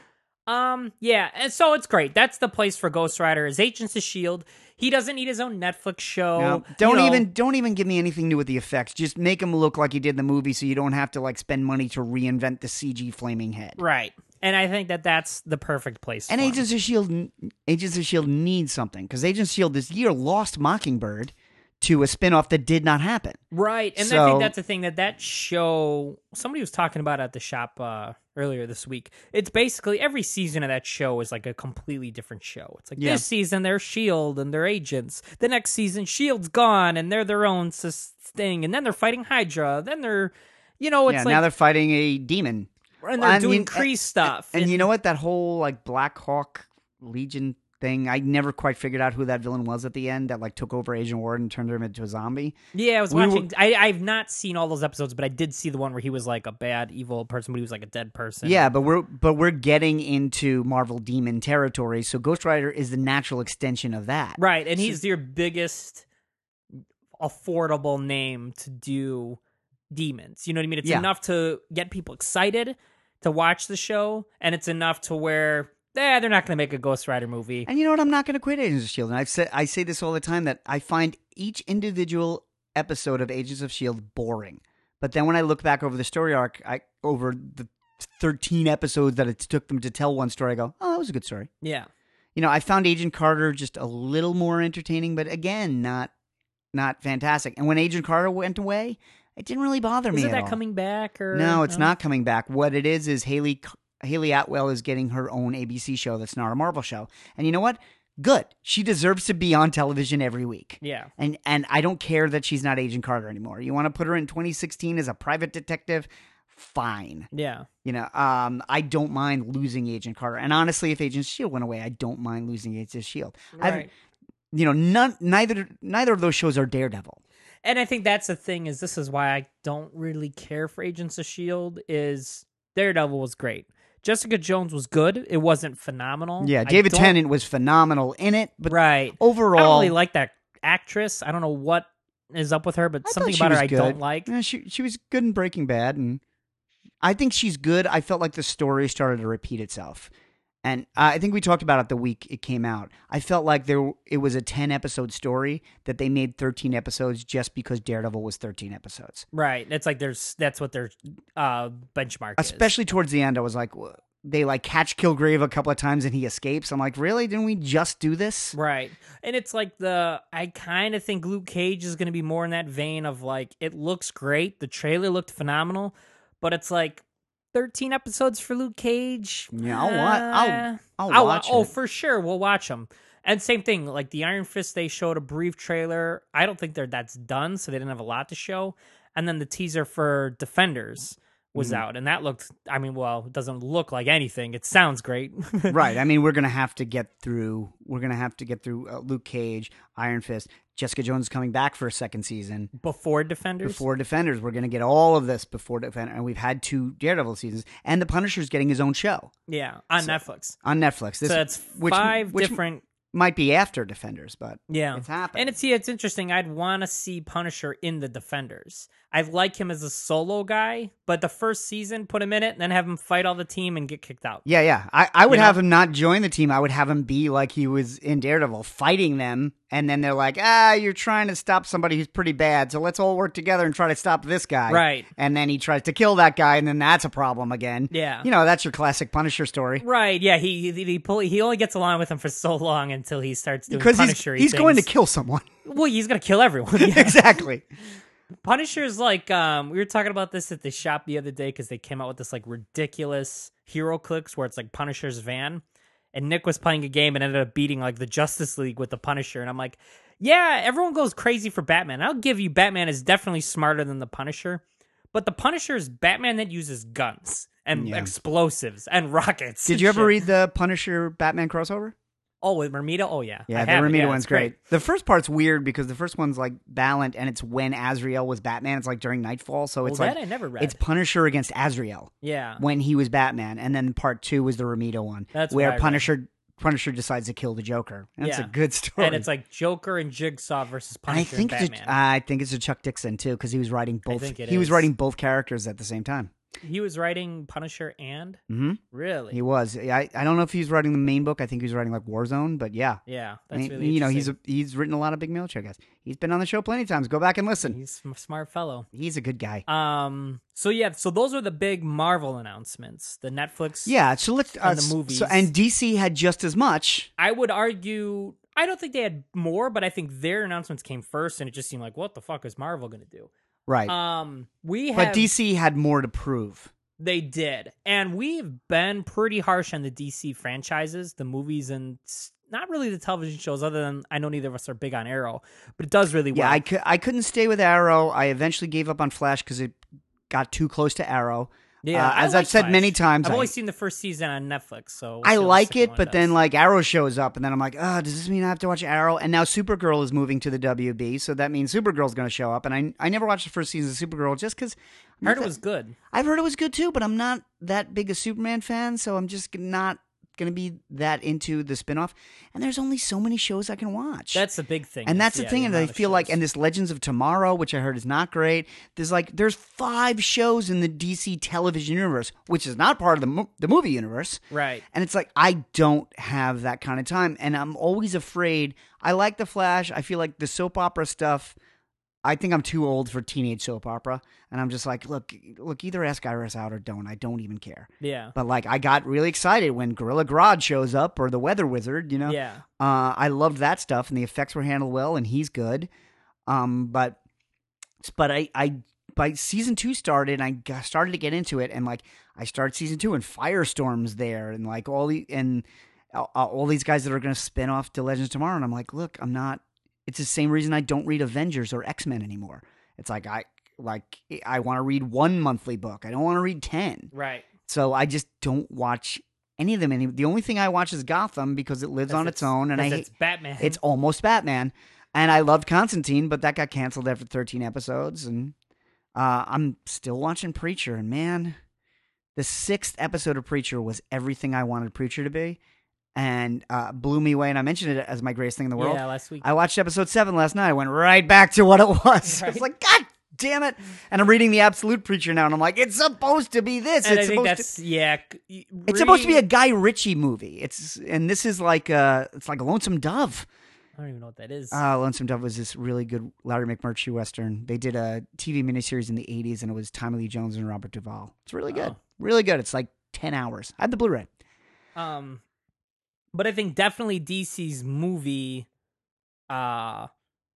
Yeah, and so it's great. That's the place for Ghost Rider, is Agents of S.H.I.E.L.D. He doesn't need his own Netflix show. No, don't even give me anything new with the effects. Just make him look like he did in the movie, so you don't have to like spend money to reinvent the CG flaming head. Right. And I think that's the perfect place. And Agents of S.H.I.E.L.D. needs something, because Agents of S.H.I.E.L.D. this year lost Mockingbird to a spinoff that did not happen. Right. And I think that's the thing that show, somebody was talking about at the shop earlier this week. It's basically every season of that show is like a completely different show. It's like this season they're S.H.I.E.L.D. and they're agents. The next season S.H.I.E.L.D.'s gone and they're their own thing. And then they're fighting Hydra. Then they're, it's like... now they're fighting a demon. And they're doing Kree stuff. And you know what? That whole like Black Hawk Legion thing, I never quite figured out who that villain was at the end that like took over Agent Ward and turned him into a zombie. Yeah, I was watching. I've not seen all those episodes, but I did see the one where he was like a bad, evil person, but he was like a dead person. Yeah, but we're getting into Marvel Demon territory, so Ghost Rider is the natural extension of that. Right, and he's your biggest affordable name to do demons. You know what I mean? It's enough to get people excited to watch the show, and it's enough to where they're not going to make a Ghost Rider movie. And you know what? I'm not going to quit Agents of S.H.I.E.L.D. And I say this all the time, that I find each individual episode of Agents of S.H.I.E.L.D. boring. But then when I look back over the story arc, over the 13 episodes that it took them to tell one story, I go, oh, that was a good story. Yeah. You know, I found Agent Carter just a little more entertaining, but again, not fantastic. And when Agent Carter went away, it didn't really bother me at all. Isn't that coming back? Or No, it's not coming back. What it is Haley Atwell is getting her own ABC show that's not a Marvel show. And you know what? Good. She deserves to be on television every week. Yeah. And I don't care that she's not Agent Carter anymore. You want to put her in 2016 as a private detective? Fine. Yeah. You know, I don't mind losing Agent Carter. And honestly, if Agent S.H.I.E.L.D. went away, I don't mind losing Agents of S.H.I.E.L.D. Right. You know, neither of those shows are Daredevil. And I think that's the thing, is this is why I don't really care for Agents of S.H.I.E.L.D. is Daredevil was great. Jessica Jones was good. It wasn't phenomenal. Yeah, David Tennant was phenomenal in it. But overall, I don't really like that actress. I don't know what is up with her, but something about her I don't like. Yeah, she was good in Breaking Bad, and I think she's good. I felt like the story started to repeat itself. And I think we talked about it the week it came out. I felt like it was a 10-episode story that they made 13 episodes just because Daredevil was 13 episodes. Right. It's like that's what their benchmark is. Especially towards the end, I was like, they like catch Kilgrave a couple of times and he escapes. I'm like, really? Didn't we just do this? Right. And it's like I kind of think Luke Cage is going to be more in that vein of like, it looks great. The trailer looked phenomenal, but it's like, 13 episodes for Luke Cage. Yeah, I'll watch it. Oh, for sure, we'll watch them. And same thing, like the Iron Fist, they showed a brief trailer. I don't think that's done, so they didn't have a lot to show. And then the teaser for Defenders was out, and that looked, I mean, well, it doesn't look like anything. It sounds great. Right. I mean, we're going to have to get through Luke Cage, Iron Fist. Jessica Jones is coming back for a second season. Before Defenders? Before Defenders. We're going to get all of this before Defenders. And we've had 2 Daredevil seasons. And The Punisher's getting his own show. Yeah, on Netflix. On Netflix. So it's 5 different... Might be after Defenders, but it's happening. And it's interesting. I'd want to see Punisher in the Defenders. I like him as a solo guy, but the first season, put him in it, and then have him fight all the team and get kicked out. Yeah. I would have him not join the team. I would have him be like he was in Daredevil, fighting them, and then they're like, you're trying to stop somebody who's pretty bad, so let's all work together and try to stop this guy. Right. And then he tries to kill that guy, and then that's a problem again. Yeah. You know, that's your classic Punisher story. Right, yeah. He only gets along with him for so long until he starts doing Punisher-y he's things. going to kill someone. Well, he's going to kill everyone. Yeah. Exactly. Punisher's like, we were talking about this at the shop the other day because they came out with this like ridiculous hero clicks where it's like Punisher's van. And Nick was playing a game and ended up beating like the Justice League with the Punisher. And I'm like, yeah, everyone goes crazy for Batman. I'll give you Batman is definitely smarter than the Punisher. But the Punisher is Batman that uses guns and explosives and rockets. Did you ever read the Punisher Batman crossover? Oh, with Ramita? Oh, yeah. Yeah, the Ramita one's great. The first part's weird because the first one's like Ballant, and it's when Azrael was Batman. It's like during Nightfall, so it's that I never read. It's Punisher against Azrael. Yeah. When he was Batman, and then part 2 was the Ramita one, where Punisher decides to kill the Joker. And it's a good story. And it's like Joker and Jigsaw versus Punisher and Batman. I think it's a Chuck Dixon too, because he was writing both. He was writing both characters at the same time. He was writing Punisher and? Mm-hmm. Really? He was. I don't know if he's writing the main book. I think he was writing like Warzone, but yeah. Yeah, that's really interesting. You know, he's written a lot of big military guys. He's been on the show plenty of times. Go back and listen. He's a smart fellow. He's a good guy. So those are the big Marvel announcements. The Netflix. Yeah, so let's and the movies. And DC had just as much. I would argue. I don't think they had more, but I think their announcements came first, and it just seemed like, what the fuck is Marvel going to do? Right. But DC had more to prove. They did. And we've been pretty harsh on the DC franchises, the movies, and not really the television shows, other than I know neither of us are big on Arrow, but it does really well. Yeah, I couldn't stay with Arrow. I eventually gave up on Flash because it got too close to Arrow. Yeah, as I've said many times, I've only seen the first season on Netflix, so I like it. But then like Arrow shows up, and then I'm like, oh, does this mean I have to watch Arrow? And now Supergirl is moving to the WB, so that means Supergirl's going to show up. And I never watched the first season of Supergirl just because I heard it was good. I've heard it was good too, but I'm not that big a Superman fan, so I'm just not going to be that into the spinoff. And there's only so many shows I can watch. That's the big thing. And that's the thing. And I feel like, and this Legends of Tomorrow, which I heard is not great. There's 5 shows in the DC television universe, which is not part of the movie universe. Right. And it's like, I don't have that kind of time. And I'm always afraid. I like The Flash. I feel like the soap opera stuff, I think I'm too old for teenage soap opera. And I'm just like, look, either ask Iris out or don't. I don't even care. Yeah. But like, I got really excited when Gorilla Grodd shows up or the Weather Wizard, you know? Yeah. I loved that stuff, and the effects were handled well, and he's good. But I by season 2 started, and I started to get into it, and like, I started season 2, and Firestorm's there, and like all these guys that are going to spin off to Legends of Tomorrow, and I'm like, look, I'm not. It's the same reason I don't read Avengers or X-Men anymore. It's like I want to read 1 monthly book. I don't want to read 10. Right. So I just don't watch any of them. The only thing I watch is Gotham because it lives on its own, and it's Batman. It's almost Batman, and I loved Constantine, but that got canceled after 13 episodes. And I'm still watching Preacher, and man, the 6th episode of Preacher was everything I wanted Preacher to be. And blew me away, and I mentioned it as my greatest thing in the world. Yeah, last week. I watched episode 7 last night. I went right back to what it was. Right. It's like, God damn it! And I'm reading the Absolute Preacher now, and I'm like, it's supposed to be this. And it's I think it's supposed to be a Guy Ritchie movie. This is like it's like Lonesome Dove. I don't even know what that is. Lonesome Dove was this really good Larry McMurtry Western. They did a TV miniseries in the 80s, and it was Tommy Lee Jones and Robert Duvall. It's really good. Really good. It's like 10 hours. I have the Blu-ray. But I think definitely DC's movie, I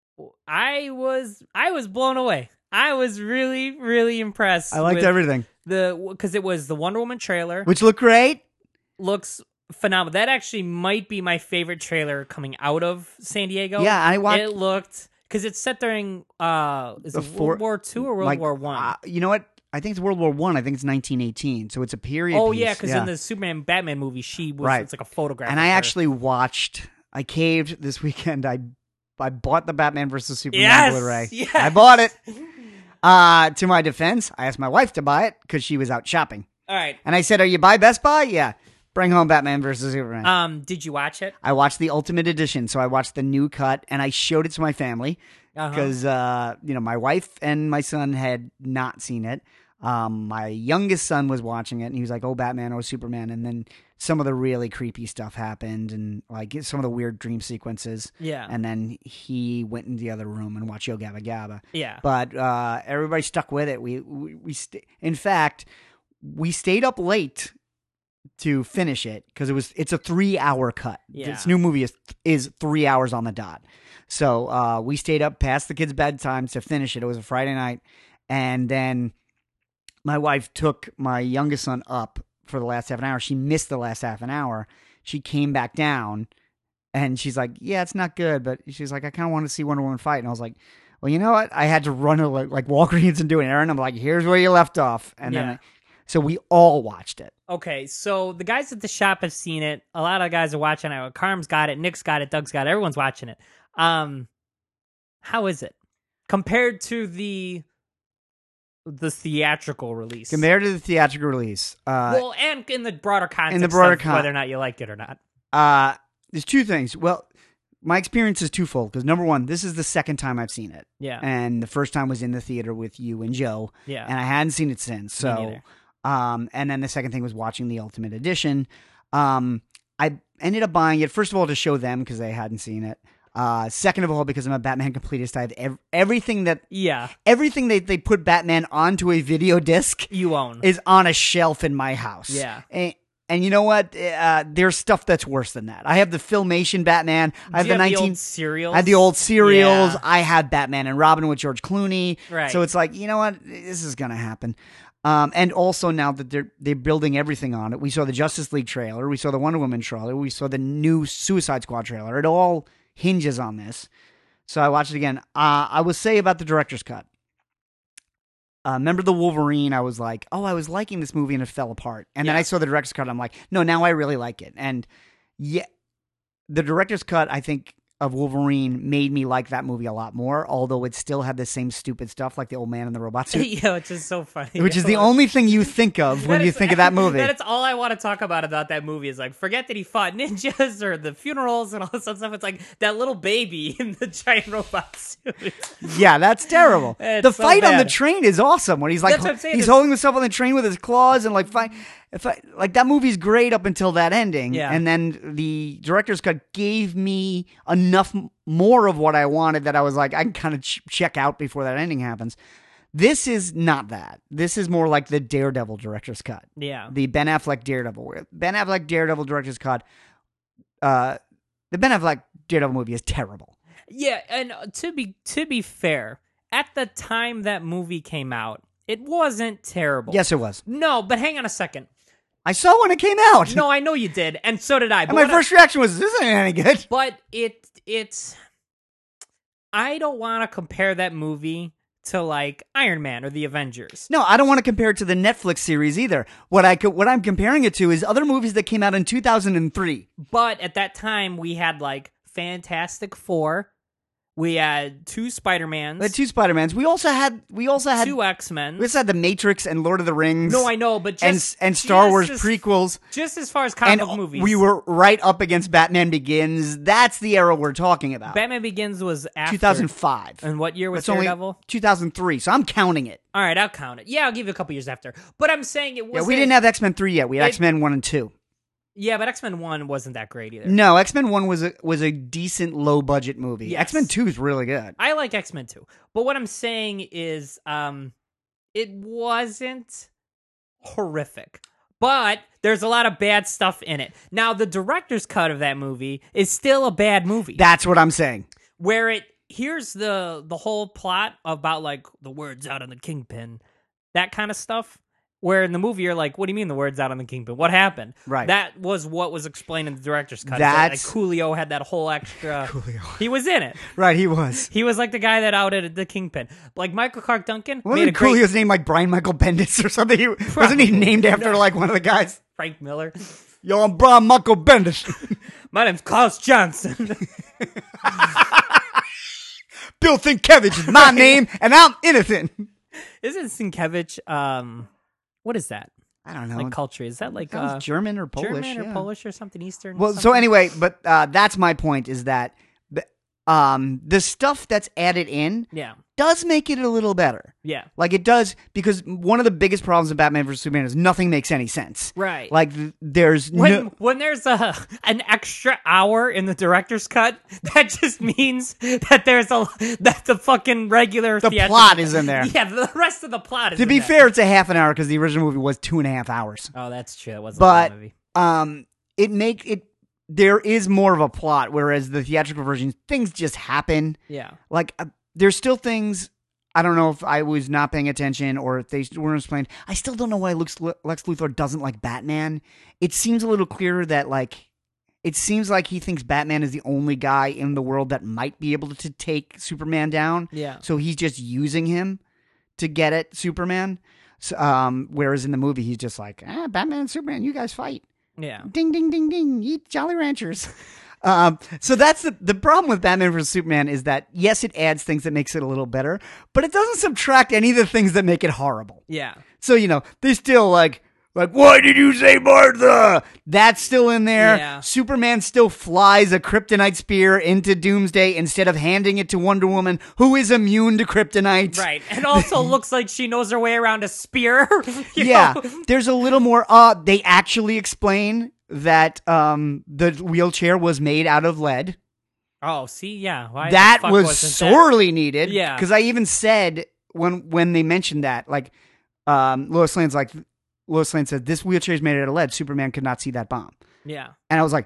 was blown away. I was really, really impressed. I liked everything. Because it was the Wonder Woman trailer. Which looked great. Looks phenomenal. That actually might be my favorite trailer coming out of San Diego. Yeah, I watched. It looked, because it's set during, is it World War II or World War I? You know what? I think it's World War I. I think it's 1918. So it's a period piece. Yeah, because in the Superman Batman movie, she was right. It's like a photograph. And I actually I caved this weekend. I bought the Batman vs. Superman Blu-ray. Yes. I bought it. To my defense, I asked my wife to buy it because she was out shopping. All right. And I said, "Are you by Best Buy?" Yeah. Bring home Batman vs. Superman. Did you watch it? I watched the Ultimate Edition, so I watched the new cut, and I showed it to my family because my wife and my son had not seen it. My youngest son was watching it, and he was like, "Oh, Batman, oh, Superman," and then some of the really creepy stuff happened, and like some of the weird dream sequences. Yeah. And then he went in the other room and watched Yo Gabba Gabba. Yeah. But everybody stuck with it. In fact, we stayed up late to finish it because it's a 3-hour cut. Yeah. This new movie is 3 hours on the dot. So we stayed up past the kids' bedtime to finish it. It was a Friday night, and then my wife took my youngest son up for the last half an hour. She missed the last half an hour. She came back down, and she's like, "Yeah, it's not good," but she's like, "I kind of want to see Wonder Woman fight." And I was like, "Well, you know what? I had to run to like Walgreens and do an errand." I'm like, "Here's where you left off," and then so we all watched it. Okay, so the guys at the shop have seen it. A lot of guys are watching it. Carm's got it. Nick's got it. Doug's got it. Everyone's watching it. How is it compared to the theatrical release? Compared to the theatrical release. Well, and in the broader context of whether or not you liked it or not. There's two things. Well, my experience is twofold because number one, this is the second time I've seen it. Yeah. And the first time was in the theater with you and Joe. Yeah. And I hadn't seen it since. So, and then the second thing was watching the Ultimate Edition. I ended up buying it, first of all, to show them because they hadn't seen it. Second of all, because I'm a Batman completist, I have everything that they put Batman onto a video disc you own is on a shelf in my house. Yeah. And you know what? There's stuff that's worse than that. I have the Filmation Batman. I have the old serials. I have the old serials. Yeah. I have Batman and Robin with George Clooney. Right. So it's like, you know what? This is gonna happen. And also now that they're building everything on it, we saw the Justice League trailer, we saw the Wonder Woman trailer, we saw the new Suicide Squad trailer. It all hinges on this. So I watched it again. I will say about the director's cut. Remember the Wolverine? I was like, oh, I was liking this movie and it fell apart. And then Yeah. I saw the director's cut. And I'm like, no, now I really like it. And yeah, the director's cut, I think, of Wolverine made me like that movie a lot more, although it still had the same stupid stuff like the old man in the robot suit. Yeah, which is so funny. Which is the only thing you think of when you think of that movie. That's all I want to talk about that movie is like, forget that he fought ninjas or the funerals and all this other stuff. It's like that little baby in the giant robot suit. Yeah, that's terrible. It's the so fight on the bad. train is awesome when he's like, That's what I'm saying. he's holding himself on the train with his claws and like fight. Like that movie's great up until that ending, Yeah. and then the director's cut gave me enough more of what I wanted that I was like, I can kind of check out before that ending happens. This is not that. This is more like the Daredevil director's cut. Yeah. The Ben Affleck Daredevil. Where Ben Affleck Daredevil director's cut. The Ben Affleck Daredevil movie is terrible. Yeah, and to be fair, at the time that movie came out, it wasn't terrible. Yes, it was. No, but hang on a second. I saw when it came out. No, I know you did, and so did I. And my first reaction was, this ain't any good. But it's I don't want to compare that movie to like Iron Man or the Avengers. No, I don't want to compare it to the Netflix series either. What I'm comparing it to is other movies that came out in 2003. But at that time, we had like Fantastic Four. We had 2 Spider-Mans. We had 2 Spider-Mans. We also had 2 X-Men. We also had The Matrix and Lord of the Rings. No, I know, but just and Star Wars prequels. Just as far as comic book movies. We were right up against Batman Begins. That's the era we're talking about. Batman Begins was after 2005. And what year was That's only Daredevil? 2003. So I'm counting it. All right, I'll count it. Yeah, I'll give you a couple years after. But I'm saying it was. Yeah, we didn't have X-Men 3 yet. We had X-Men 1 and 2. Yeah, but X-Men 1 wasn't that great either. No, X-Men 1 was a decent low budget movie. Yes. X-Men 2 is really good. I like X-Men 2. But what I'm saying is it wasn't horrific. But there's a lot of bad stuff in it. Now, the director's cut of that movie is still a bad movie. That's what I'm saying. Here's the whole plot about like the words out on the Kingpin, that kind of stuff. Where in the movie you're like, what do you mean the word's out on the Kingpin? What happened? Right. That was what was explained in the director's cut. That's like Coolio had that whole extra. Coolio. He was in it. Right, he was. He was like the guy that outed the Kingpin. Like Michael Clark Duncan. Wasn't Coolio's name like Brian Michael Bendis or something? Wasn't he named after like one of the guys? Frank Miller. Yo, I'm Brian Michael Bendis. My name's Klaus Johnson. Bill Sienkiewicz is my name, and I'm innocent. Isn't Sienkiewicz, what is that? I don't know. Like culture. Is that like German or Polish? German or Polish or something Eastern? Well, something? so anyway, but that's my point is that the stuff that's added in does make it a little better. Yeah. Like it does, because one of the biggest problems with Batman vs. Superman is nothing makes any sense. Right. Like there's when there's an extra hour in the director's cut, that just means that that the fucking regular plot is in there. Yeah, the rest of the plot is to in be there. fair, it's a half an hour because the original movie was 2.5 hours. Oh, that's true. It wasn't a long movie. There is more of a plot, whereas the theatrical version, things just happen. Yeah. Like, there's still things, I don't know if I was not paying attention or if they weren't explained. I still don't know why Lex Luthor doesn't like Batman. It seems a little clearer that, like, it seems like he thinks Batman is the only guy in the world that might be able to take Superman down. Yeah. So he's just using him to get at Superman. So, whereas in the movie, he's just like, Batman and Superman, you guys fight. Yeah. Ding, ding, ding, ding. Eat Jolly Ranchers. So that's the problem with Batman vs. Superman is that, yes, it adds things that makes it a little better, but it doesn't subtract any of the things that make it horrible. Yeah. So, they still like, why did you say Martha? That's still in there. Yeah. Superman still flies a kryptonite spear into Doomsday instead of handing it to Wonder Woman, who is immune to kryptonite. Right. And also looks like she knows her way around a spear. Yeah. There's a little more. They actually explain that the wheelchair was made out of lead. Oh, see? Yeah. Why that the fuck was sorely needed. Yeah. Because I even said when they mentioned that, like, Lois Lane said, this wheelchair is made out of lead. Superman could not see that bomb. Yeah. And I was like,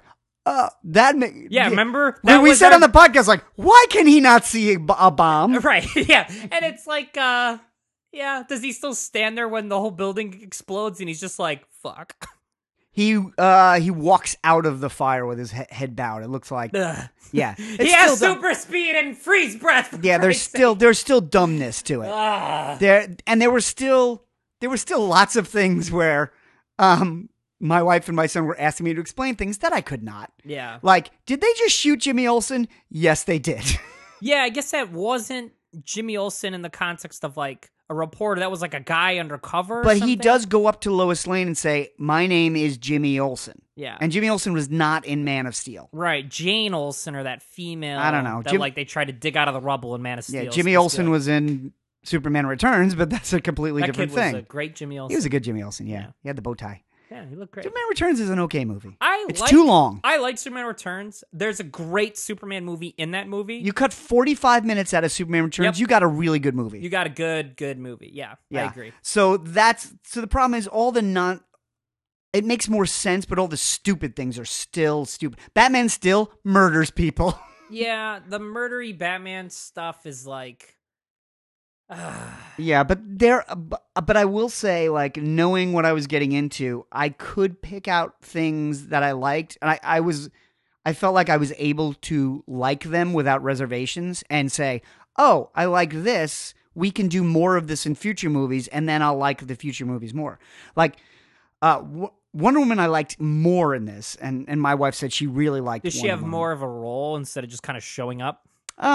remember? When we said on the podcast, like, why can he not see a bomb? Right, yeah. And it's like, does he still stand there when the whole building explodes and he's just like, fuck? He walks out of the fire with his head bowed. It looks like yeah. He has super speed and freeze breath. Yeah, there's still dumbness to it. There were still lots of things where my wife and my son were asking me to explain things that I could not. Yeah. Like, did they just shoot Jimmy Olsen? Yes, they did. Yeah, I guess that wasn't Jimmy Olsen in the context of like a reporter. That was like a guy undercover. But he does go up to Lois Lane and say, "My name is Jimmy Olsen." Yeah. And Jimmy Olsen was not in Man of Steel. Right. Jane Olsen, or that female. I don't know. That they tried to dig out of the rubble in Man of Steel. Yeah, Jimmy Olsen was in Superman Returns, but that's a completely different thing. That was a great Jimmy Olsen. He was a good Jimmy Olsen, yeah. He had the bow tie. Yeah, he looked great. Superman Returns is an okay movie. It's like, too long. I like Superman Returns. There's a great Superman movie in that movie. You cut 45 minutes out of Superman Returns, you got a really good movie. You got a good movie. Yeah, I agree. So the problem is it makes more sense, but all the stupid things are still stupid. Batman still murders people. Yeah, the murdery Batman stuff is like... Yeah, but I will say, like, knowing what I was getting into, I could pick out things that I liked, and I felt like I was able to like them without reservations and say, oh, I like this. We can do more of this in future movies, and then I'll like the future movies more. Like, Wonder Woman I liked more in this, and my wife said she really liked Does she have more of a role instead of just kind of showing up?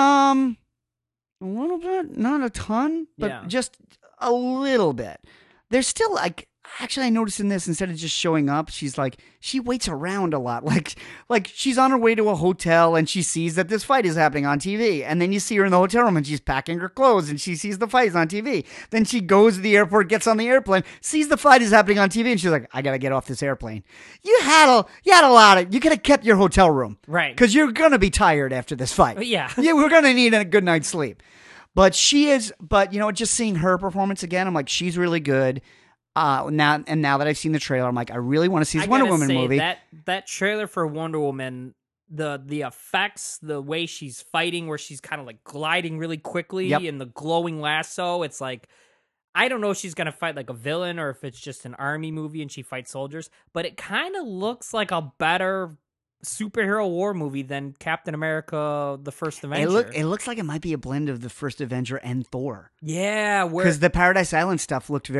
A little bit, not a ton, but just a little bit. There's still like, actually I noticed in this, instead of just showing up, she waits around a lot. Like she's on her way to a hotel and she sees that this fight is happening on TV. And then you see her in the hotel room and she's packing her clothes and she sees the fight is on TV. Then she goes to the airport, gets on the airplane, sees the fight is happening on TV, and she's like, I gotta get off this airplane. You had a lot of, you could have kept your hotel room. Right. Because you're gonna be tired after this fight. Yeah. We're gonna need a good night's sleep. But just seeing her performance again, I'm like, she's really good. Now that I've seen the trailer, I'm like, I really want to see this Wonder Woman movie. That trailer for Wonder Woman, the effects, the way she's fighting, where she's kind of like gliding really quickly, and the glowing lasso, it's like, I don't know if she's gonna fight like a villain or if it's just an army movie and she fights soldiers, but it kind of looks like a better superhero war movie than Captain America: The First Avenger. It looks like it might be a blend of The First Avenger and Thor. Yeah, because the Paradise Island stuff looked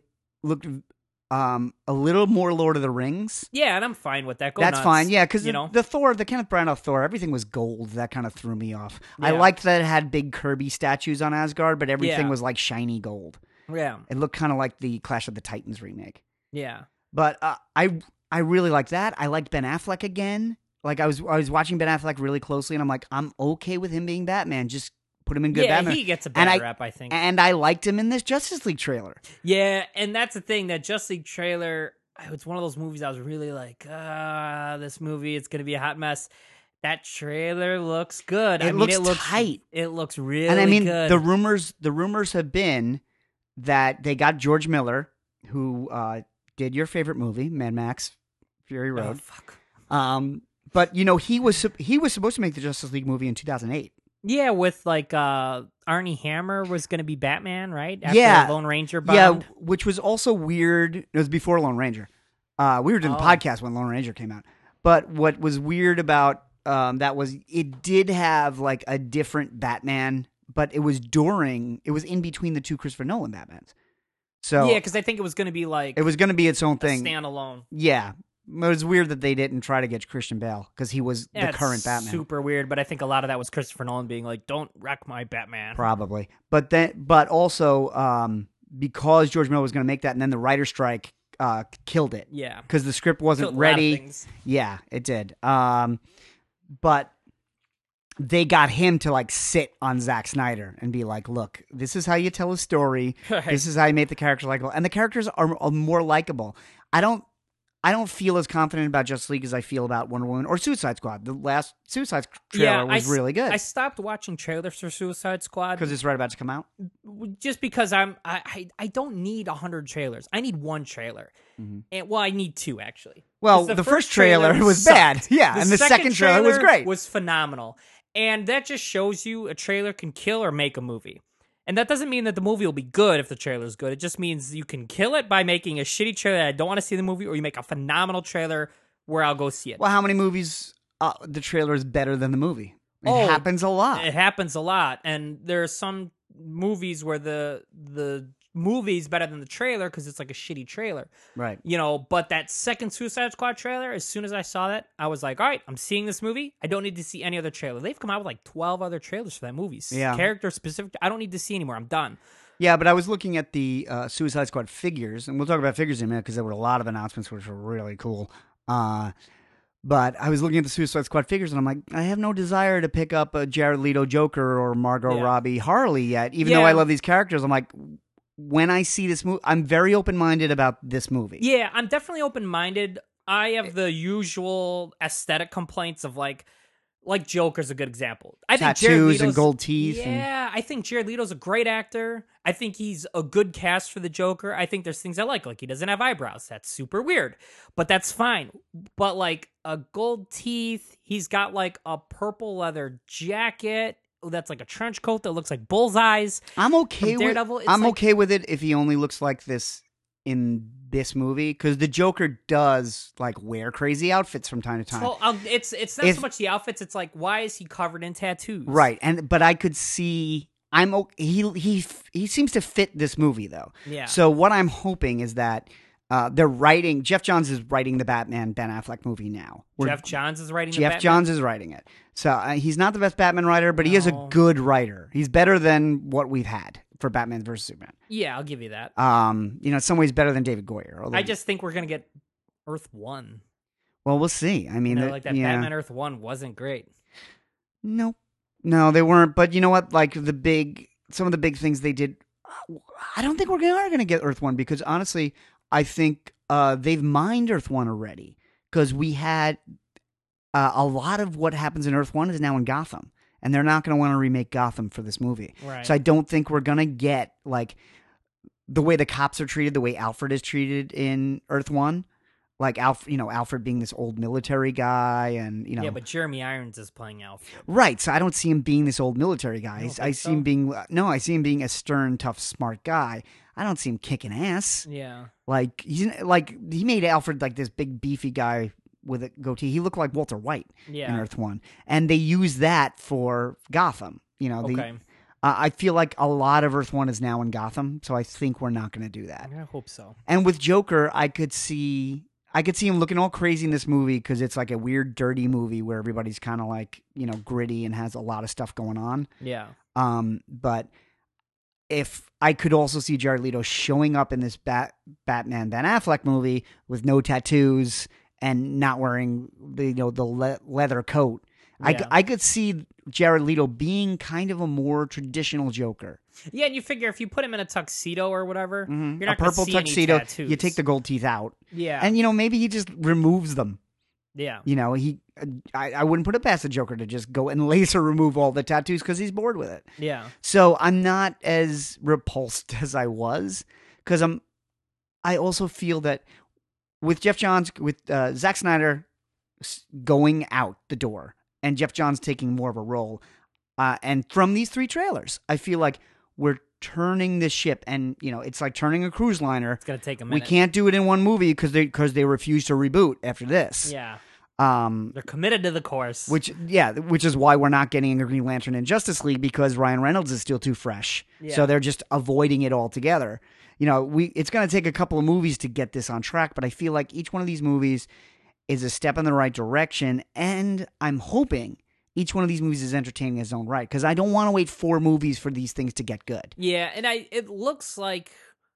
a little more Lord of the Rings. Yeah, and I'm fine with that. That's nuts. Fine. Yeah, because the Kenneth Branagh Thor, everything was gold. That kind of threw me off. Yeah. I liked that it had big Kirby statues on Asgard, but everything was like shiny gold. Yeah, it looked kind of like the Clash of the Titans remake. Yeah, but I really liked that. I liked Ben Affleck again. Like I was watching Ben Affleck really closely, and I'm like, I'm okay with him being Batman. Just put him in good Batman. Yeah, he gets a better rep, I think. And I liked him in this Justice League trailer. Yeah, and that's the thing. That Justice League trailer, it's one of those movies I was really like, this movie, it's going to be a hot mess. That trailer looks good. It looks tight. It looks really good. And I mean, good. the rumors have been that they got George Miller, who did your favorite movie, Mad Max Fury Road. Oh, fuck. But he was supposed to make the Justice League movie in 2008. Yeah, with like Armie Hammer was going to be Batman, right? After Lone Ranger bombed. Yeah, which was also weird. It was before Lone Ranger. We were doing the podcast when Lone Ranger came out. But what was weird about that was it did have like a different Batman, but it was in between the two Christopher Nolan Batmans. So yeah, because I think it was going to be like it was going to be its own thing, standalone. Yeah. It was weird that they didn't try to get Christian Bale because he was the current Batman. Super weird, but I think a lot of that was Christopher Nolan being like, "Don't wreck my Batman." Probably, but also because George Miller was going to make that, and then the writer's strike killed it. Yeah, because the script wasn't ready. Yeah, it did. But they got him to like sit on Zack Snyder and be like, "Look, this is how you tell a story. This is how you make the characters likable, and the characters are more likable." I don't feel as confident about Justice League as I feel about Wonder Woman or Suicide Squad. The last Suicide trailer was really good. I stopped watching trailers for Suicide Squad because it's right about to come out. Just because I don't need 100 trailers. I need one trailer, and I need two actually. Well, the first trailer was bad, and the second trailer was great. Was phenomenal, and that just shows you a trailer can kill or make a movie. And that doesn't mean that the movie will be good if the trailer's good. It just means you can kill it by making a shitty trailer that I don't want to see the movie, or you make a phenomenal trailer where I'll go see it. Well, how many movies the trailer is better than the movie? It happens a lot. It happens a lot. And there are some movies where the movie's better than the trailer because it's like a shitty trailer. Right. You know, but that second Suicide Squad trailer, as soon as I saw that, I was like, all right, I'm seeing this movie. I don't need to see any other trailer. They've come out with like 12 other trailers for that movie. Yeah. Character specific. I don't need to see anymore. I'm done. Yeah, but I was looking at the Suicide Squad figures, and we'll talk about figures in a minute because there were a lot of announcements which were really cool. But I was looking at the Suicide Squad figures, and I'm like, I have no desire to pick up a Jared Leto Joker or Margot Robbie Harley yet, even though I love these characters. I'm like, when I see this movie, I'm very open-minded about this movie. Yeah, I'm definitely open-minded. I have the usual aesthetic complaints of like Joker's a good example. I think tattoos and gold teeth. Yeah, I think Jared Leto's a great actor. I think he's a good cast for the Joker. I think there's things I like he doesn't have eyebrows. That's super weird, but that's fine. But like a gold teeth, he's got like a purple leather jacket that's like a trench coat that looks like bullseyes. I'm okay with okay with it if he only looks like this in this movie, because the Joker does like wear crazy outfits from time to time. So it's not so much the outfits. It's like, why is he covered in tattoos? Right, but I could see he seems to fit this movie though. Yeah. So what I'm hoping is that Jeff Johns is writing the Batman Ben Affleck movie now. Jeff Johns is writing it. So he's not the best Batman writer, but he is a good writer. He's better than what we've had for Batman vs. Superman. Yeah, I'll give you that. In some ways better than David Goyer. I just think we're going to get Earth 1. Well, we'll see. I mean, Batman Earth 1 wasn't great. No, they weren't. But you know what? Like some of the big things they did, I don't think we're going to get Earth 1 because honestly, I think they've mined Earth 1 already because we had a lot of what happens in Earth 1 is now in Gotham, and they're not going to want to remake Gotham for this movie. Right. So I don't think we're going to get like the way the cops are treated, the way Alfred is treated in Earth 1. Like Alfred being this old military guy, and yeah, but Jeremy Irons is playing Alfred, right? So I don't see him being this old military guy. I see him being a stern, tough, smart guy. I don't see him kicking ass. Yeah, like he made Alfred like this big beefy guy with a goatee. He looked like Walter White in Earth 1, and they used that for Gotham. I feel like a lot of Earth 1 is now in Gotham, so I think we're not going to do that. I hope so. And with Joker, I could see him looking all crazy in this movie because it's like a weird, dirty movie where everybody's kind of like, gritty and has a lot of stuff going on. Yeah. But if I could also see Jared Leto showing up in this Batman Ben Affleck movie with no tattoos and not wearing the leather coat, yeah. I could see Jared Leto being kind of a more traditional Joker. Yeah, and you figure if you put him in a tuxedo or whatever, you're not a purple see tuxedo. any tattoos. You take the gold teeth out. Yeah, and maybe he just removes them. Yeah, I wouldn't put it past the Joker to just go and laser remove all the tattoos because he's bored with it. Yeah. So I'm not as repulsed as I was because I also feel that with Jeff Johns, with Zack Snyder going out the door and Jeff Johns taking more of a role, and from these 3 trailers, I feel like we're turning the ship, and it's like turning a cruise liner. It's gonna take a minute. We can't do it in one movie because they refuse to reboot after this. Yeah. They're committed to the course. Which is why we're not getting a Green Lantern in Justice League because Ryan Reynolds is still too fresh. Yeah. So they're just avoiding it altogether. It's going to take a couple of movies to get this on track, but I feel like each one of these movies is a step in the right direction, and I'm hoping each one of these movies is entertaining in its own right because I don't want to wait 4 movies for these things to get good. Yeah, and it looks like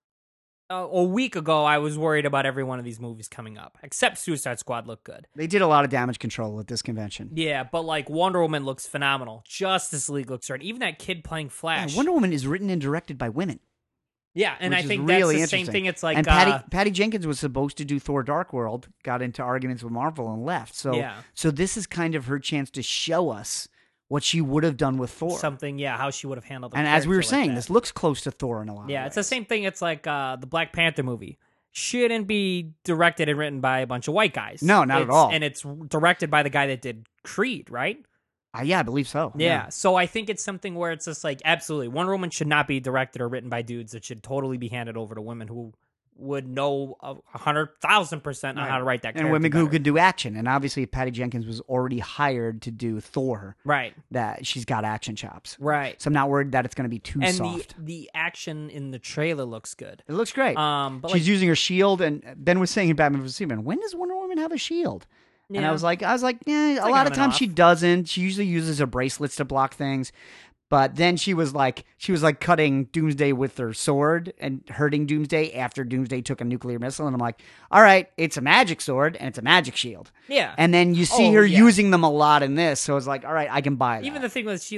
a week ago I was worried about every one of these movies coming up, except Suicide Squad looked good. They did a lot of damage control at this convention. Yeah, but like Wonder Woman looks phenomenal. Justice League looks great. Even that kid playing Flash. Yeah, Wonder Woman is written and directed by women. Yeah, and I think really that's the same thing. It's like, and Patty Jenkins was supposed to do Thor: Dark World, got into arguments with Marvel and left. So this is kind of her chance to show us what she would have done with Thor. Something, how she would have handled it. And as we were saying, this looks close to Thor in a lot of ways. It's the same thing. It's like the Black Panther movie. Shouldn't be directed and written by a bunch of white guys. No, not at all. And it's directed by the guy that did Creed, right? Yeah, I believe so. Yeah. So I think it's something where it's just like, absolutely, Wonder Woman should not be directed or written by dudes. It should totally be handed over to women who would know 100,000% on how to write that character. And women better. who could do action. And obviously, Patty Jenkins was already hired to do Thor. Right. That she's got action chops. Right. So I'm not worried that it's going to be too soft. And the action in the trailer looks good. It looks great. But she's using her shield, and Ben was saying in Batman vs Superman, when does Wonder Woman have a shield? Yeah. And I was like, yeah, a lot of times she doesn't. She usually uses her bracelets to block things. But then she was like cutting Doomsday with her sword and hurting Doomsday after Doomsday took a nuclear missile. And I'm like, all right, it's a magic sword and it's a magic shield. Yeah. And then you see her using them a lot in this. So it's like, all right, I can buy that. Even the thing was she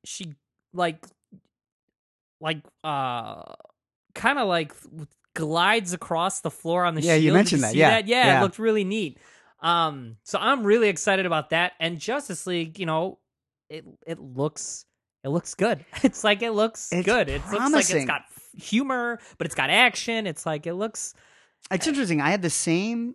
kind of like glides across the floor on the shield. Yeah, you mentioned that. Yeah. It looked really neat. So I'm really excited about that. And Justice League, it looks good. It's like it looks good. It looks like it's got humor, but it's got action. It's like it looks. It's interesting. I'm at the same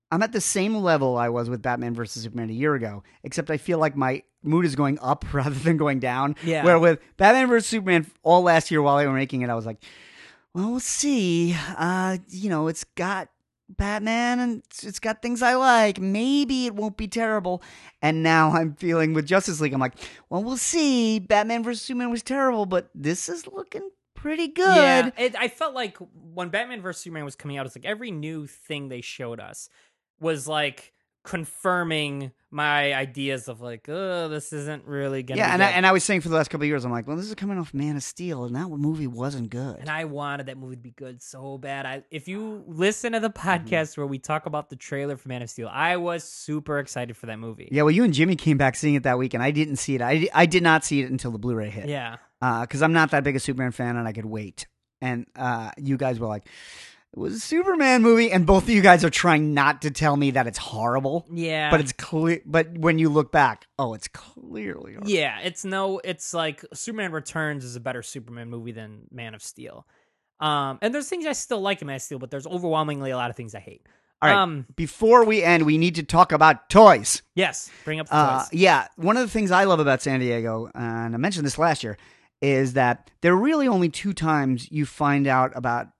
level I was with Batman versus Superman a year ago, except I feel like my mood is going up rather than going down. Yeah. Where with Batman versus Superman all last year while they were making it, I was like, well, we'll see. It's got Batman and it's got things I like. Maybe it won't be terrible. And now I'm feeling with Justice League, I'm like, well, we'll see. Batman vs. Superman was terrible, but this is looking pretty good. Yeah, I felt like when Batman vs. Superman was coming out, it's like every new thing they showed us was like confirming my ideas of like, oh, this isn't really gonna be good. And I was saying for the last couple of years, I'm like, well, this is coming off Man of Steel, and that movie wasn't good. And I wanted that movie to be good so bad. If you listen to the podcast where we talk about the trailer for Man of Steel, I was super excited for that movie. Yeah, well, you and Jimmy came back seeing it that week, and I didn't see it. I did not see it until the Blu-ray hit. Yeah. Because I'm not that big a Superman fan, and I could wait. And you guys were like, it was a Superman movie, and both of you guys are trying not to tell me that it's horrible. Yeah. But it's clear. But when you look back, it's clearly horrible. Yeah, it's like Superman Returns is a better Superman movie than Man of Steel. And there's things I still like in Man of Steel, but there's overwhelmingly a lot of things I hate. All right, before we end, we need to talk about toys. Yes, bring up the toys. Yeah, one of the things I love about San Diego, and I mentioned this last year, is that there are really only 2 times you find out about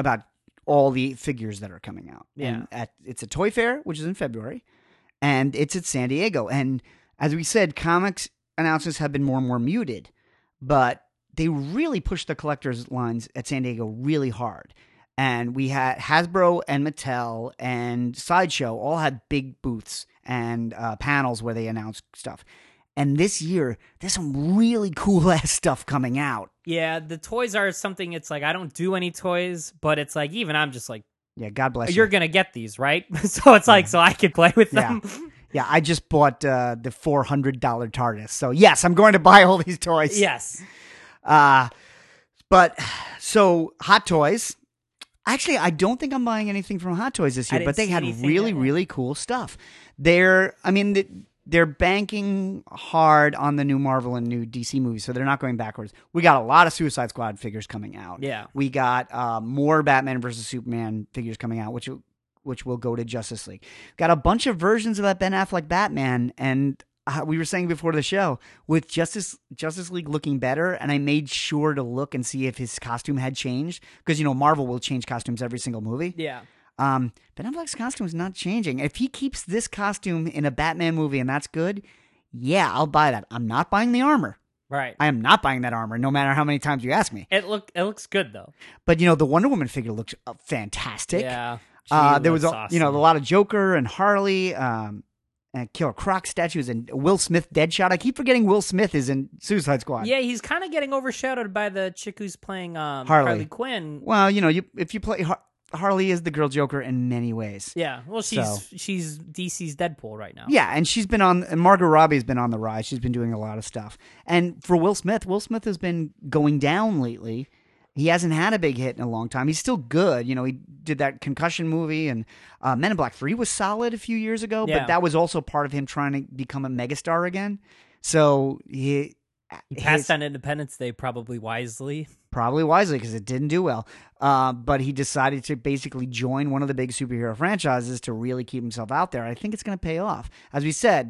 all the figures that are coming out. Yeah. And it's a toy fair, which is in February, and it's at San Diego. And as we said, comics announcements have been more and more muted, but they really pushed the collectors lines at San Diego really hard. And we had Hasbro and Mattel and Sideshow all had big booths and panels where they announced stuff. And this year, there's some really cool ass stuff coming out. Yeah, the toys are something. It's like I don't do any toys, but it's like even I'm just like, yeah, God bless you. You're gonna get these, right? So it's like so I can play with them. Yeah, I just bought the $400 TARDIS. So yes, I'm going to buy all these toys. Yes. But so Hot Toys. Actually, I don't think I'm buying anything from Hot Toys this year, but they had really cool stuff. They're banking hard on the new Marvel and new DC movies, so they're not going backwards. We got a lot of Suicide Squad figures coming out. Yeah. We got more Batman versus Superman figures coming out, which will go to Justice League. Got a bunch of versions of that Ben Affleck Batman, and we were saying before the show, with Justice League looking better, and I made sure to look and see if his costume had changed, because, Marvel will change costumes every single movie. Yeah. Ben Affleck's costume is not changing. If he keeps this costume in a Batman movie and that's good, yeah, I'll buy that. I'm not buying the armor. Right. I am not buying that armor, no matter how many times you ask me. It looks good, though. But, the Wonder Woman figure looks fantastic. Yeah. There was awesome. A lot of Joker and Harley, and Killer Croc statues, and Will Smith Deadshot. I keep forgetting Will Smith is in Suicide Squad. Yeah, he's kind of getting overshadowed by the chick who's playing Harley Quinn. Well, if you play Harley is the girl Joker in many ways. Yeah, well, she's DC's Deadpool right now. Yeah, and she's been and Margot Robbie's been on the rise. She's been doing a lot of stuff. And for Will Smith has been going down lately. He hasn't had a big hit in a long time. He's still good. He did that Concussion movie, and Men in Black 3 was solid a few years ago, but that was also part of him trying to become a megastar again. So he passed on Independence Day probably wisely. Probably wisely, because it didn't do well. But he decided to basically join one of the big superhero franchises to really keep himself out there. I think it's going to pay off. As we said,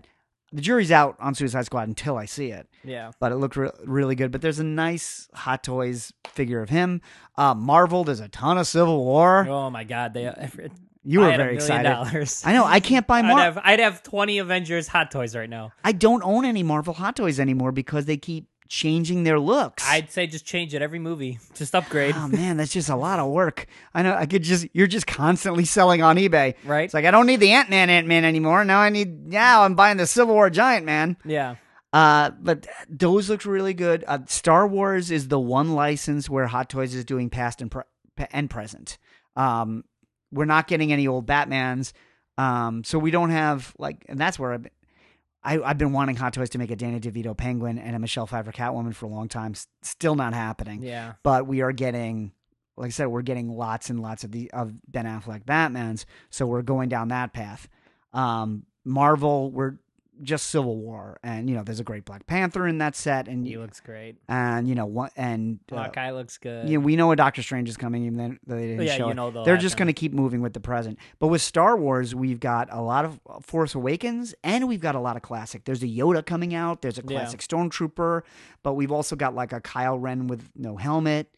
the jury's out on Suicide Squad until I see it. Yeah. But it looked really good. But there's a nice Hot Toys figure of him. Marvel, there's a ton of Civil War. Oh my God, You were very excited. I know. I can't buy more. I'd have 20 Avengers Hot Toys right now. I don't own any Marvel Hot Toys anymore because they keep changing their looks. I'd say just change it every movie. Just upgrade. Oh man, that's just a lot of work. I know. You're just constantly selling on eBay. Right. It's like, I don't need the Ant-Man anymore. Now I'm buying the Civil War Giant Man. Yeah. But those look really good. Star Wars is the one license where Hot Toys is doing past and present. We're not getting any old Batmans. So we don't have and that's where I've been wanting Hot Toys to make a Danny DeVito Penguin and a Michelle Pfeiffer Catwoman for a long time. Still not happening. Yeah. But we are getting, like I said, we're getting lots and lots of Ben Affleck Batmans. So we're going down that path. Marvel, we're just Civil War, and there's a great Black Panther in that set, and he looks great. And Hawkeye looks good. We know a Doctor Strange is coming, even though they didn't show it. They're just going to keep moving with the present. But with Star Wars, we've got a lot of Force Awakens, and we've got a lot of classic. There's a Yoda coming out. There's a classic Stormtrooper, but we've also got like a Kylo Ren with no helmet.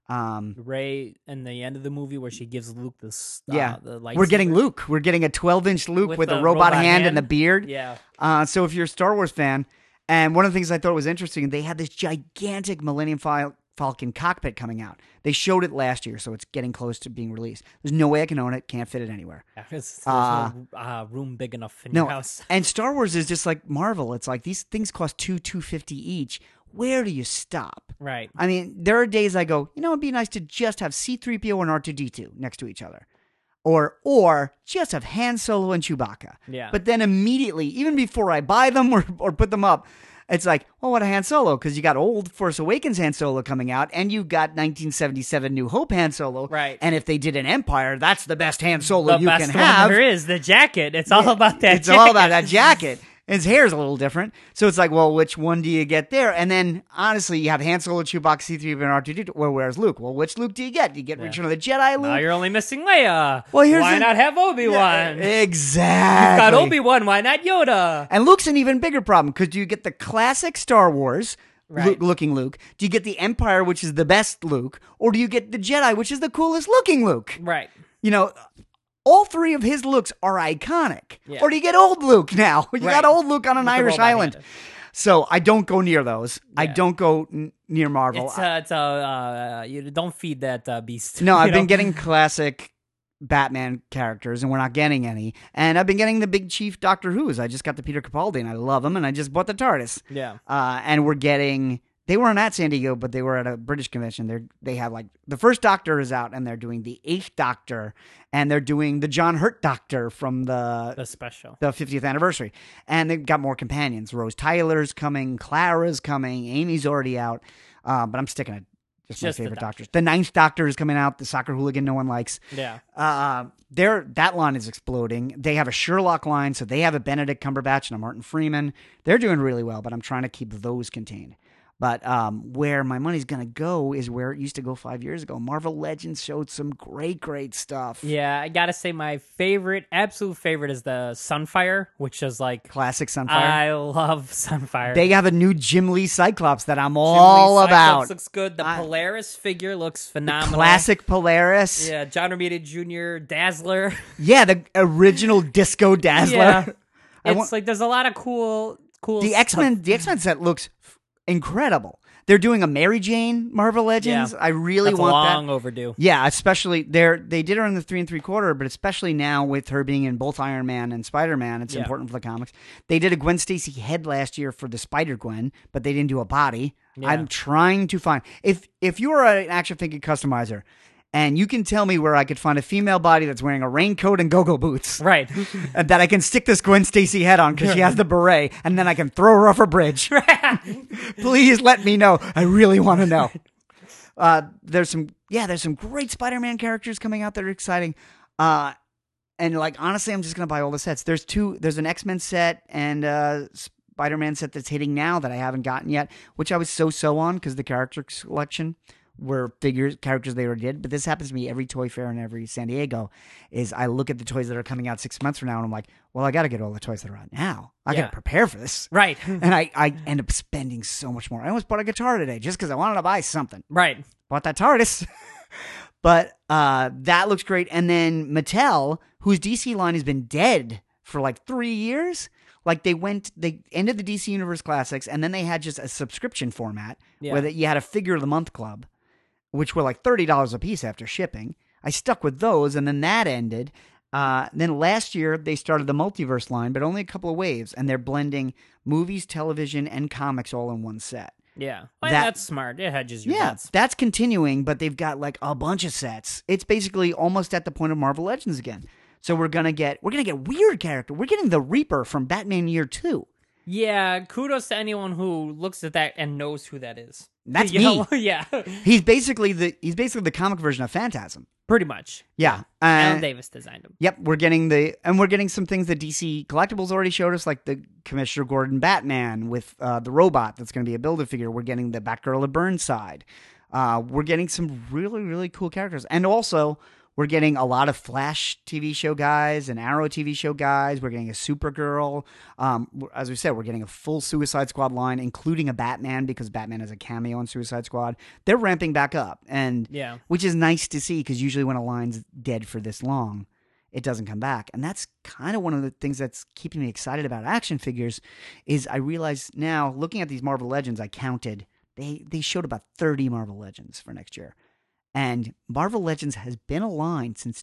Rey in the end of the movie where she gives Luke the lightsaber. We're getting Luke. We're getting a 12-inch Luke with a robot hand and the beard. Yeah. So if you're a Star Wars fan, and one of the things I thought was interesting, they had this gigantic Millennium Falcon cockpit coming out. They showed it last year, so it's getting close to being released. There's no way I can own it. Can't fit it anywhere. There's no room big enough in your house. And Star Wars is just like Marvel. It's like these things cost $250 each. Where do you stop? Right. I mean, there are days I go, it'd be nice to just have C-3PO and R2-D2 next to each other. Or just have Han Solo and Chewbacca. Yeah. But then immediately, even before I buy them or put them up, it's like, what a Han Solo? Because you got old Force Awakens Han Solo coming out, and you got 1977 New Hope Han Solo. Right. And if they did an Empire, that's the best Han Solo you can have. The best one there is, the jacket. It's all about that jacket. It's all about that jacket. His hair's a little different. So it's like, well, which one do you get there? And then, honestly, you have Han Solo, Chewbacca, C-3PO, and R2-D2. Well, where's Luke? Well, which Luke do you get? Do you get Return of the Jedi Luke? Now you're only missing Leia. Well, why not have Obi-Wan? Yeah, exactly. You've got Obi-Wan. Why not Yoda? And Luke's an even bigger problem, because do you get the classic Star Wars looking Luke? Do you get the Empire, which is the best Luke? Or do you get the Jedi, which is the coolest looking Luke? Right. All three of his looks are iconic. Yeah. Or do you get old Luke now? You got old Luke on an Irish island. Hand. So I don't go near those. Yeah. I don't go near Marvel. You don't feed that beast. No, I've been getting classic Batman characters, and we're not getting any. And I've been getting the Big Chief Doctor Who's. I just got the Peter Capaldi, and I love him, and I just bought the TARDIS. Yeah. And we're getting... They weren't at San Diego, but they were at a British convention. They have the first Doctor is out, and they're doing the 8th Doctor, and they're doing the John Hurt Doctor from the special, the 50th anniversary. And they've got more companions. Rose Tyler's coming, Clara's coming, Amy's already out, but I'm sticking to just my favorite Doctors. The 9th Doctor is coming out, the soccer hooligan no one likes. Yeah. That line is exploding. They have a Sherlock line, so they have a Benedict Cumberbatch and a Martin Freeman. They're doing really well, but I'm trying to keep those contained. But where my money's going to go is where it used to go 5 years ago. Marvel Legends showed some great stuff. Yeah, I got to say my absolute favorite is the Sunfire, which is like... Classic Sunfire. I love Sunfire. They have a new Jim Lee Cyclops that I'm all about. Cyclops looks good. The Polaris figure looks phenomenal. The classic Polaris. Yeah, John Romita Jr., Dazzler. Yeah, the original Disco Dazzler. Yeah. It's there's a lot of cool The X-Men set looks... incredible. They're doing a Mary Jane Marvel Legends. Yeah, I really want that. Long overdue. Yeah, especially they did her in the 3 3/4, but especially now with her being in both Iron Man and Spider-Man, it's important for the comics. They did a Gwen Stacy head last year for the Spider-Gwen, but they didn't do a body. Yeah. I'm trying to find if you are an action figure customizer and you can tell me where I could find a female body that's wearing a raincoat and go-go boots. Right. And that I can stick this Gwen Stacy head on because she has the beret, and then I can throw her off a bridge. Please let me know. I really want to know. There's some great Spider-Man characters coming out that are exciting. And honestly, I'm just going to buy all the sets. There's an X-Men set and a Spider-Man set that's hitting now that I haven't gotten yet, which I was so on because the character selection were characters they already did. But this happens to me every Toy Fair and every San Diego. Is I look at the toys that are coming out 6 months from now, and I'm like, well, I got to get all the toys that are out now. I got to prepare for this, right? And I end up spending so much more. I almost bought a guitar today just because I wanted to buy something. Right. Bought that TARDIS. But that looks great. And then Mattel, whose DC line has been dead for like 3 years. Like they ended the DC Universe Classics, and then they had just a subscription format where you had a figure of the month club, which were like $30 a piece after shipping. I stuck with those, and then that ended. Then last year they started the Multiverse line, but only a couple of waves, and they're blending movies, television, and comics all in one set. Yeah, well, that's smart. It hedges your bets. That's continuing, but they've got like a bunch of sets. It's basically almost at the point of Marvel Legends again. So we're gonna get weird character. We're getting the Reaper from Batman Year 2. Yeah, kudos to anyone who looks at that and knows who that is. That's me. Yeah, he's basically the comic version of Phantasm. Pretty much. Yeah. Alan Davis designed him. Yep, we're getting some things that DC Collectibles already showed us, like the Commissioner Gordon Batman with the robot that's going to be a Build-A-Figure. We're getting the Batgirl of Burnside. We're getting some really, really cool characters. And also, we're getting a lot of Flash TV show guys and Arrow TV show guys. We're getting a Supergirl. As we said, we're getting a full Suicide Squad line, including a Batman, because Batman has a cameo in Suicide Squad. They're ramping back up, which is nice to see, because usually when a line's dead for this long, it doesn't come back. And that's kind of one of the things that's keeping me excited about action figures, is I realize now, looking at these Marvel Legends, I counted, they showed about 30 Marvel Legends for next year. And Marvel Legends has been a line since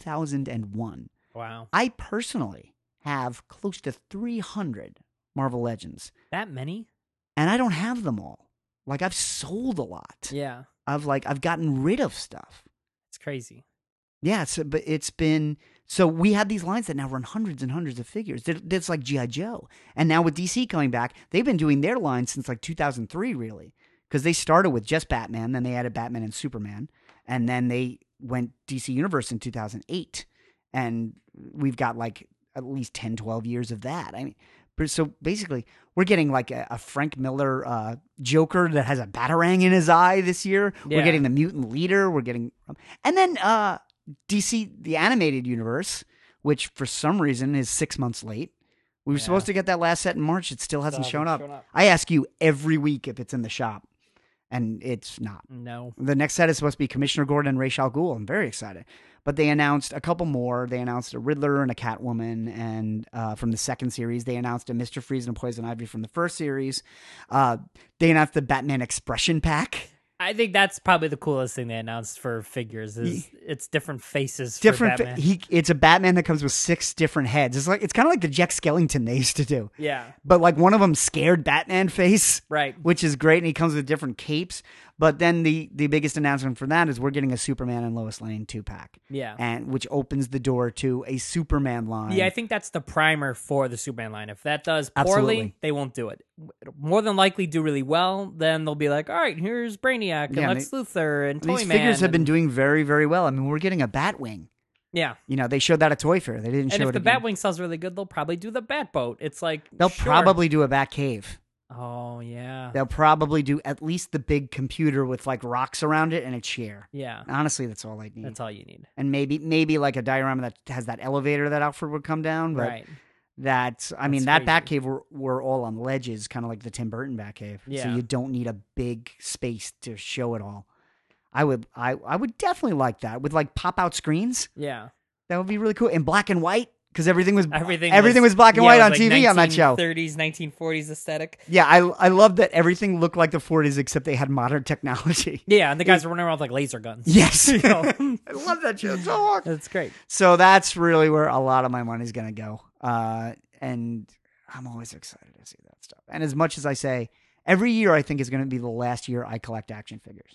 2001. Wow. I personally have close to 300 Marvel Legends. That many? And I don't have them all. Like, I've sold a lot. Yeah. I've gotten rid of stuff. It's crazy. Yeah, but it's been... So we have these lines that now run hundreds and hundreds of figures. That's like G.I. Joe. And now with DC coming back, they've been doing their line since like 2003, really. Because they started with just Batman, then they added Batman and Superman. And then they went DC Universe in 2008. And we've got like at least 10, 12 years of that. I mean, so basically, we're getting like a Frank Miller Joker that has a Batarang in his eye this year. Yeah. We're getting the Mutant Leader. And then DC, the animated universe, which for some reason is 6 months late. We were supposed to get that last set in March. It still hasn't shown up. I ask you every week if it's in the shop. And it's not. No. The next set is supposed to be Commissioner Gordon and Ra's al Ghul. I'm very excited. But they announced a couple more. They announced a Riddler and a Catwoman, and from the second series. They announced a Mr. Freeze and a Poison Ivy from the first series. They announced the Batman Expression Pack. I think that's probably the coolest thing they announced for figures is it's different faces for Batman. It's a Batman that comes with 6 different heads. It's kind of like the Jack Skellington they used to do. Yeah. But like one of them scared Batman face. Right. Which is great, and he comes with different capes. But then the biggest announcement for that is we're getting a Superman and Lois Lane 2-pack. Yeah. And which opens the door to a Superman line. Yeah, I think that's the primer for the Superman line. If that does poorly, they won't do it. It'll more than likely do really well. Then they'll be like, all right, here's Brainiac and Lex Luthor and Toyman. These figures have been doing very, very well. I mean, we're getting a Batwing. Yeah. You know, they showed that at Toy Fair. They didn't show it And if the Batwing sells really good, they'll probably do the Batboat. It's like, they'll probably do a Batcave. Oh, yeah. They'll probably do at least the big computer with like rocks around it and a chair. Yeah. Honestly, that's all I need. That's all you need. And maybe like a diorama that has that elevator that Alfred would come down. But right. That Batcave were all on ledges, kind of like the Tim Burton Batcave. Yeah. So you don't need a big space to show it all. I would definitely like that with like pop out screens. Yeah. That would be really cool in black and white. Because everything was black and white on like TV on that show. 1930s, 1940s aesthetic. Yeah, I love that everything looked like the 40s except they had modern technology. Yeah, and the guys were running around with like laser guns. Yes. You know? I love that show so much. That's great. So that's really where a lot of my money's going to go. And I'm always excited to see that stuff. And as much as I say, every year I think is going to be the last year I collect action figures.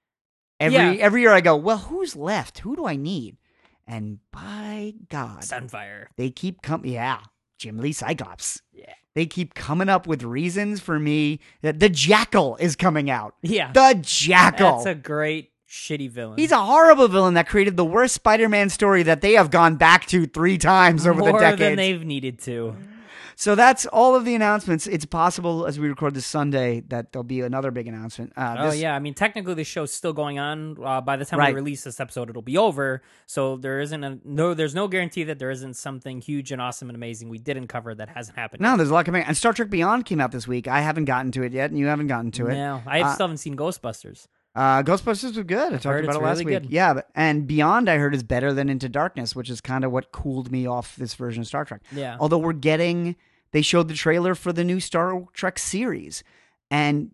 Every year I go, well, who's left? Who do I need? And by God, Sunfire. They keep coming. Yeah, Jim Lee Cyclops. Yeah, they keep coming up with reasons for me. That the Jackal is coming out. Yeah, the Jackal. That's a great shitty villain. He's a horrible villain that created the worst Spider-Man story that they have gone back to 3 times over the decades. More than they've needed to. So that's all of the announcements. It's possible as we record this Sunday that there'll be another big announcement. I mean, technically the show's still going on. By the time we release this episode, it'll be over. So there's no guarantee that there isn't something huge and awesome and amazing we didn't cover that hasn't happened yet. There's a lot coming. And Star Trek Beyond came out this week. I haven't gotten to it yet, and you haven't gotten to it. No, I still haven't seen Ghostbusters. Ghostbusters was good. I talked about it last week. Good. Yeah, and Beyond I heard is better than Into Darkness, which is kind of what cooled me off this version of Star Trek. Yeah. Although they showed the trailer for the new Star Trek series, and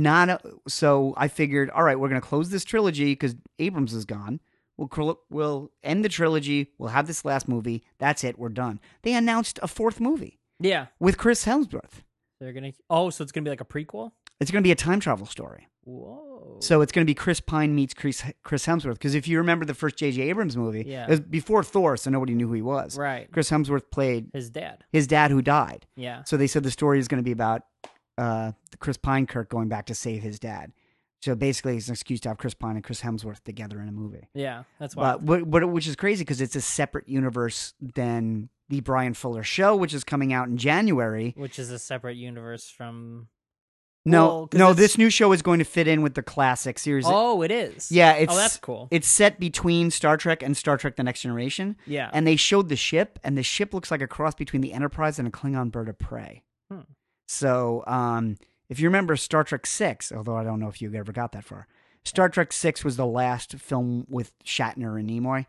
so I figured, all right, we're going to close this trilogy because Abrams is gone. We'll end the trilogy. We'll have this last movie. That's it. We're done. They announced a fourth movie. Yeah, with Chris Hemsworth. They're gonna. Oh, so it's gonna be like a prequel. It's going to be a time travel story. Whoa. So it's going to be Chris Pine meets Chris Hemsworth. Because if you remember the first J.J. Abrams movie, it was before Thor, so nobody knew who he was. Right. Chris Hemsworth played his dad who died. Yeah. So they said the story is going to be about Chris Pine Kirk going back to save his dad. So basically, it's an excuse to have Chris Pine and Chris Hemsworth together in a movie. Yeah, that's why. But which is crazy because it's a separate universe than the Brian Fuller Show, which is coming out in January. Which is a separate universe from... No, this new show is going to fit in with the classic series. Oh, it is? Yeah. That's cool. It's set between Star Trek and Star Trek The Next Generation. Yeah. And they showed the ship, and the ship looks like a cross between the Enterprise and a Klingon bird of prey. So, if you remember Star Trek 6, although I don't know if you ever got that far, Star Trek 6 was the last film with Shatner and Nimoy.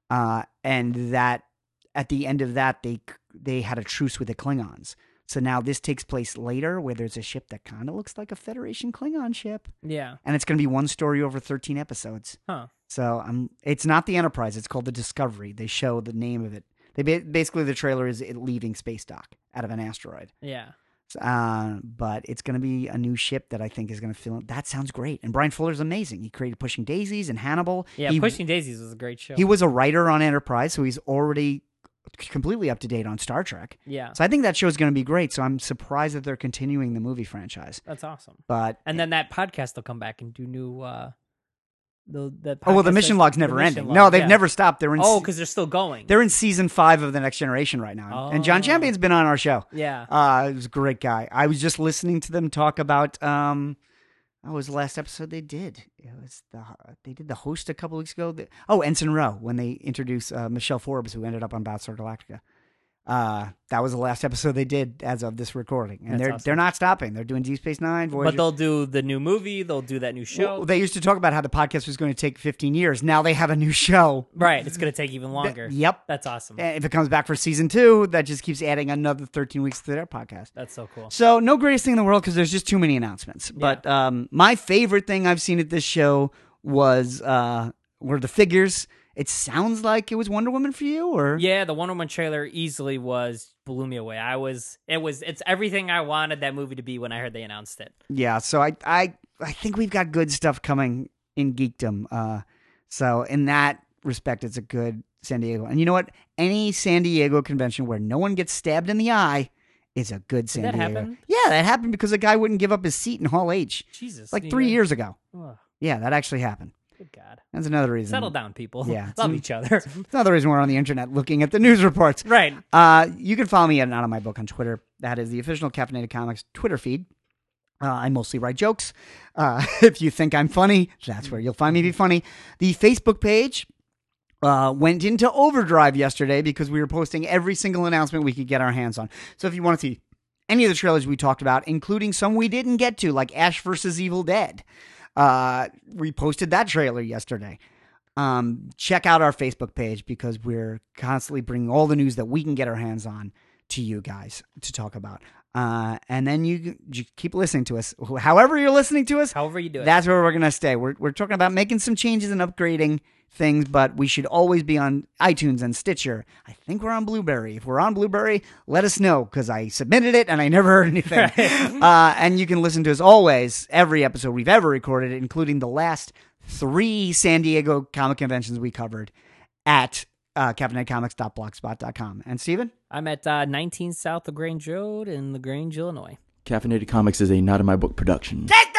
And that, at the end of that, they had a truce with the Klingons. So now this takes place later where there's a ship that kind of looks like a Federation Klingon ship. Yeah. And it's going to be one story over 13 episodes. Huh. So it's not the Enterprise. It's called the Discovery. They show the name of it. Basically, the trailer is it leaving space dock out of an asteroid. Yeah. But it's going to be a new ship that I think is going to fill. That sounds great. And Brian Fuller's amazing. He created Pushing Daisies and Hannibal. Yeah, Pushing Daisies was a great show. He was a writer on Enterprise, so he's already completely up to date on Star Trek. Yeah. So I think that show is going to be great. So I'm surprised that they're continuing the movie franchise. That's awesome. And then that podcast will come back and do new. The Mission Log's never ending. No, they've never stopped. They're in. Because they're still going. They're in season 5 of The Next Generation right now, and John Champion's been on our show. Yeah. He was a great guy. I was just listening to them talk about. What was the last episode they did? It was they did the host a couple weeks ago. Ensign Rowe, when they introduced Michelle Forbes, who ended up on Battlestar Galactica. That was the last episode they did as of this recording, and they're not stopping. They're doing Deep Space Nine, Voyager. But they'll do the new movie. They'll do that new show. Well, they used to talk about how the podcast was going to take 15 years. Now they have a new show. Right, it's going to take even longer. Yep, that's awesome. And if it comes back for season 2, that just keeps adding another 13 weeks to their podcast. That's so cool. So no greatest thing in the world because there's just too many announcements. Yeah. But my favorite thing I've seen at this show were the figures. It sounds like it was Wonder Woman for you, or yeah, the Wonder Woman trailer easily blew me away. It's everything I wanted that movie to be when I heard they announced it. Yeah, so I think we've got good stuff coming in geekdom. So in that respect, it's a good San Diego. And you know what? Any San Diego convention where no one gets stabbed in the eye is a good San Diego. Did that happen? Yeah, that happened because a guy wouldn't give up his seat in Hall H. Jesus, like 3 years ago. Ugh. Yeah, that actually happened. Good God. That's another reason. Settle down, people. Yeah. Love each other. It's another reason we're on the internet looking at the news reports. Right. You can follow me at Not On My Book on Twitter. That is the official Caffeinated Comics Twitter feed. I mostly write jokes. If you think I'm funny, that's where you'll find me be funny. The Facebook page went into overdrive yesterday because we were posting every single announcement we could get our hands on. So if you want to see any of the trailers we talked about, including some we didn't get to, like Ash vs. Evil Dead, we posted that trailer yesterday. Check out our Facebook page because we're constantly bringing all the news that we can get our hands on to you guys to talk about. And then you keep listening to us. However you're listening to us, however you do it, that's where we're going to stay. We're talking about making some changes and upgrading things, but we should always be on iTunes and Stitcher. I think we're on Blueberry. If we're on Blueberry, let us know because I submitted it and I never heard anything. And you can listen to us always, every episode we've ever recorded, including the last 3 San Diego comic conventions we covered at caffeinatedcomics.blogspot.com. And Steven? I'm at 19 South LaGrange Road in LaGrange, Illinois. Caffeinated Comics is a Not In My Book production. Take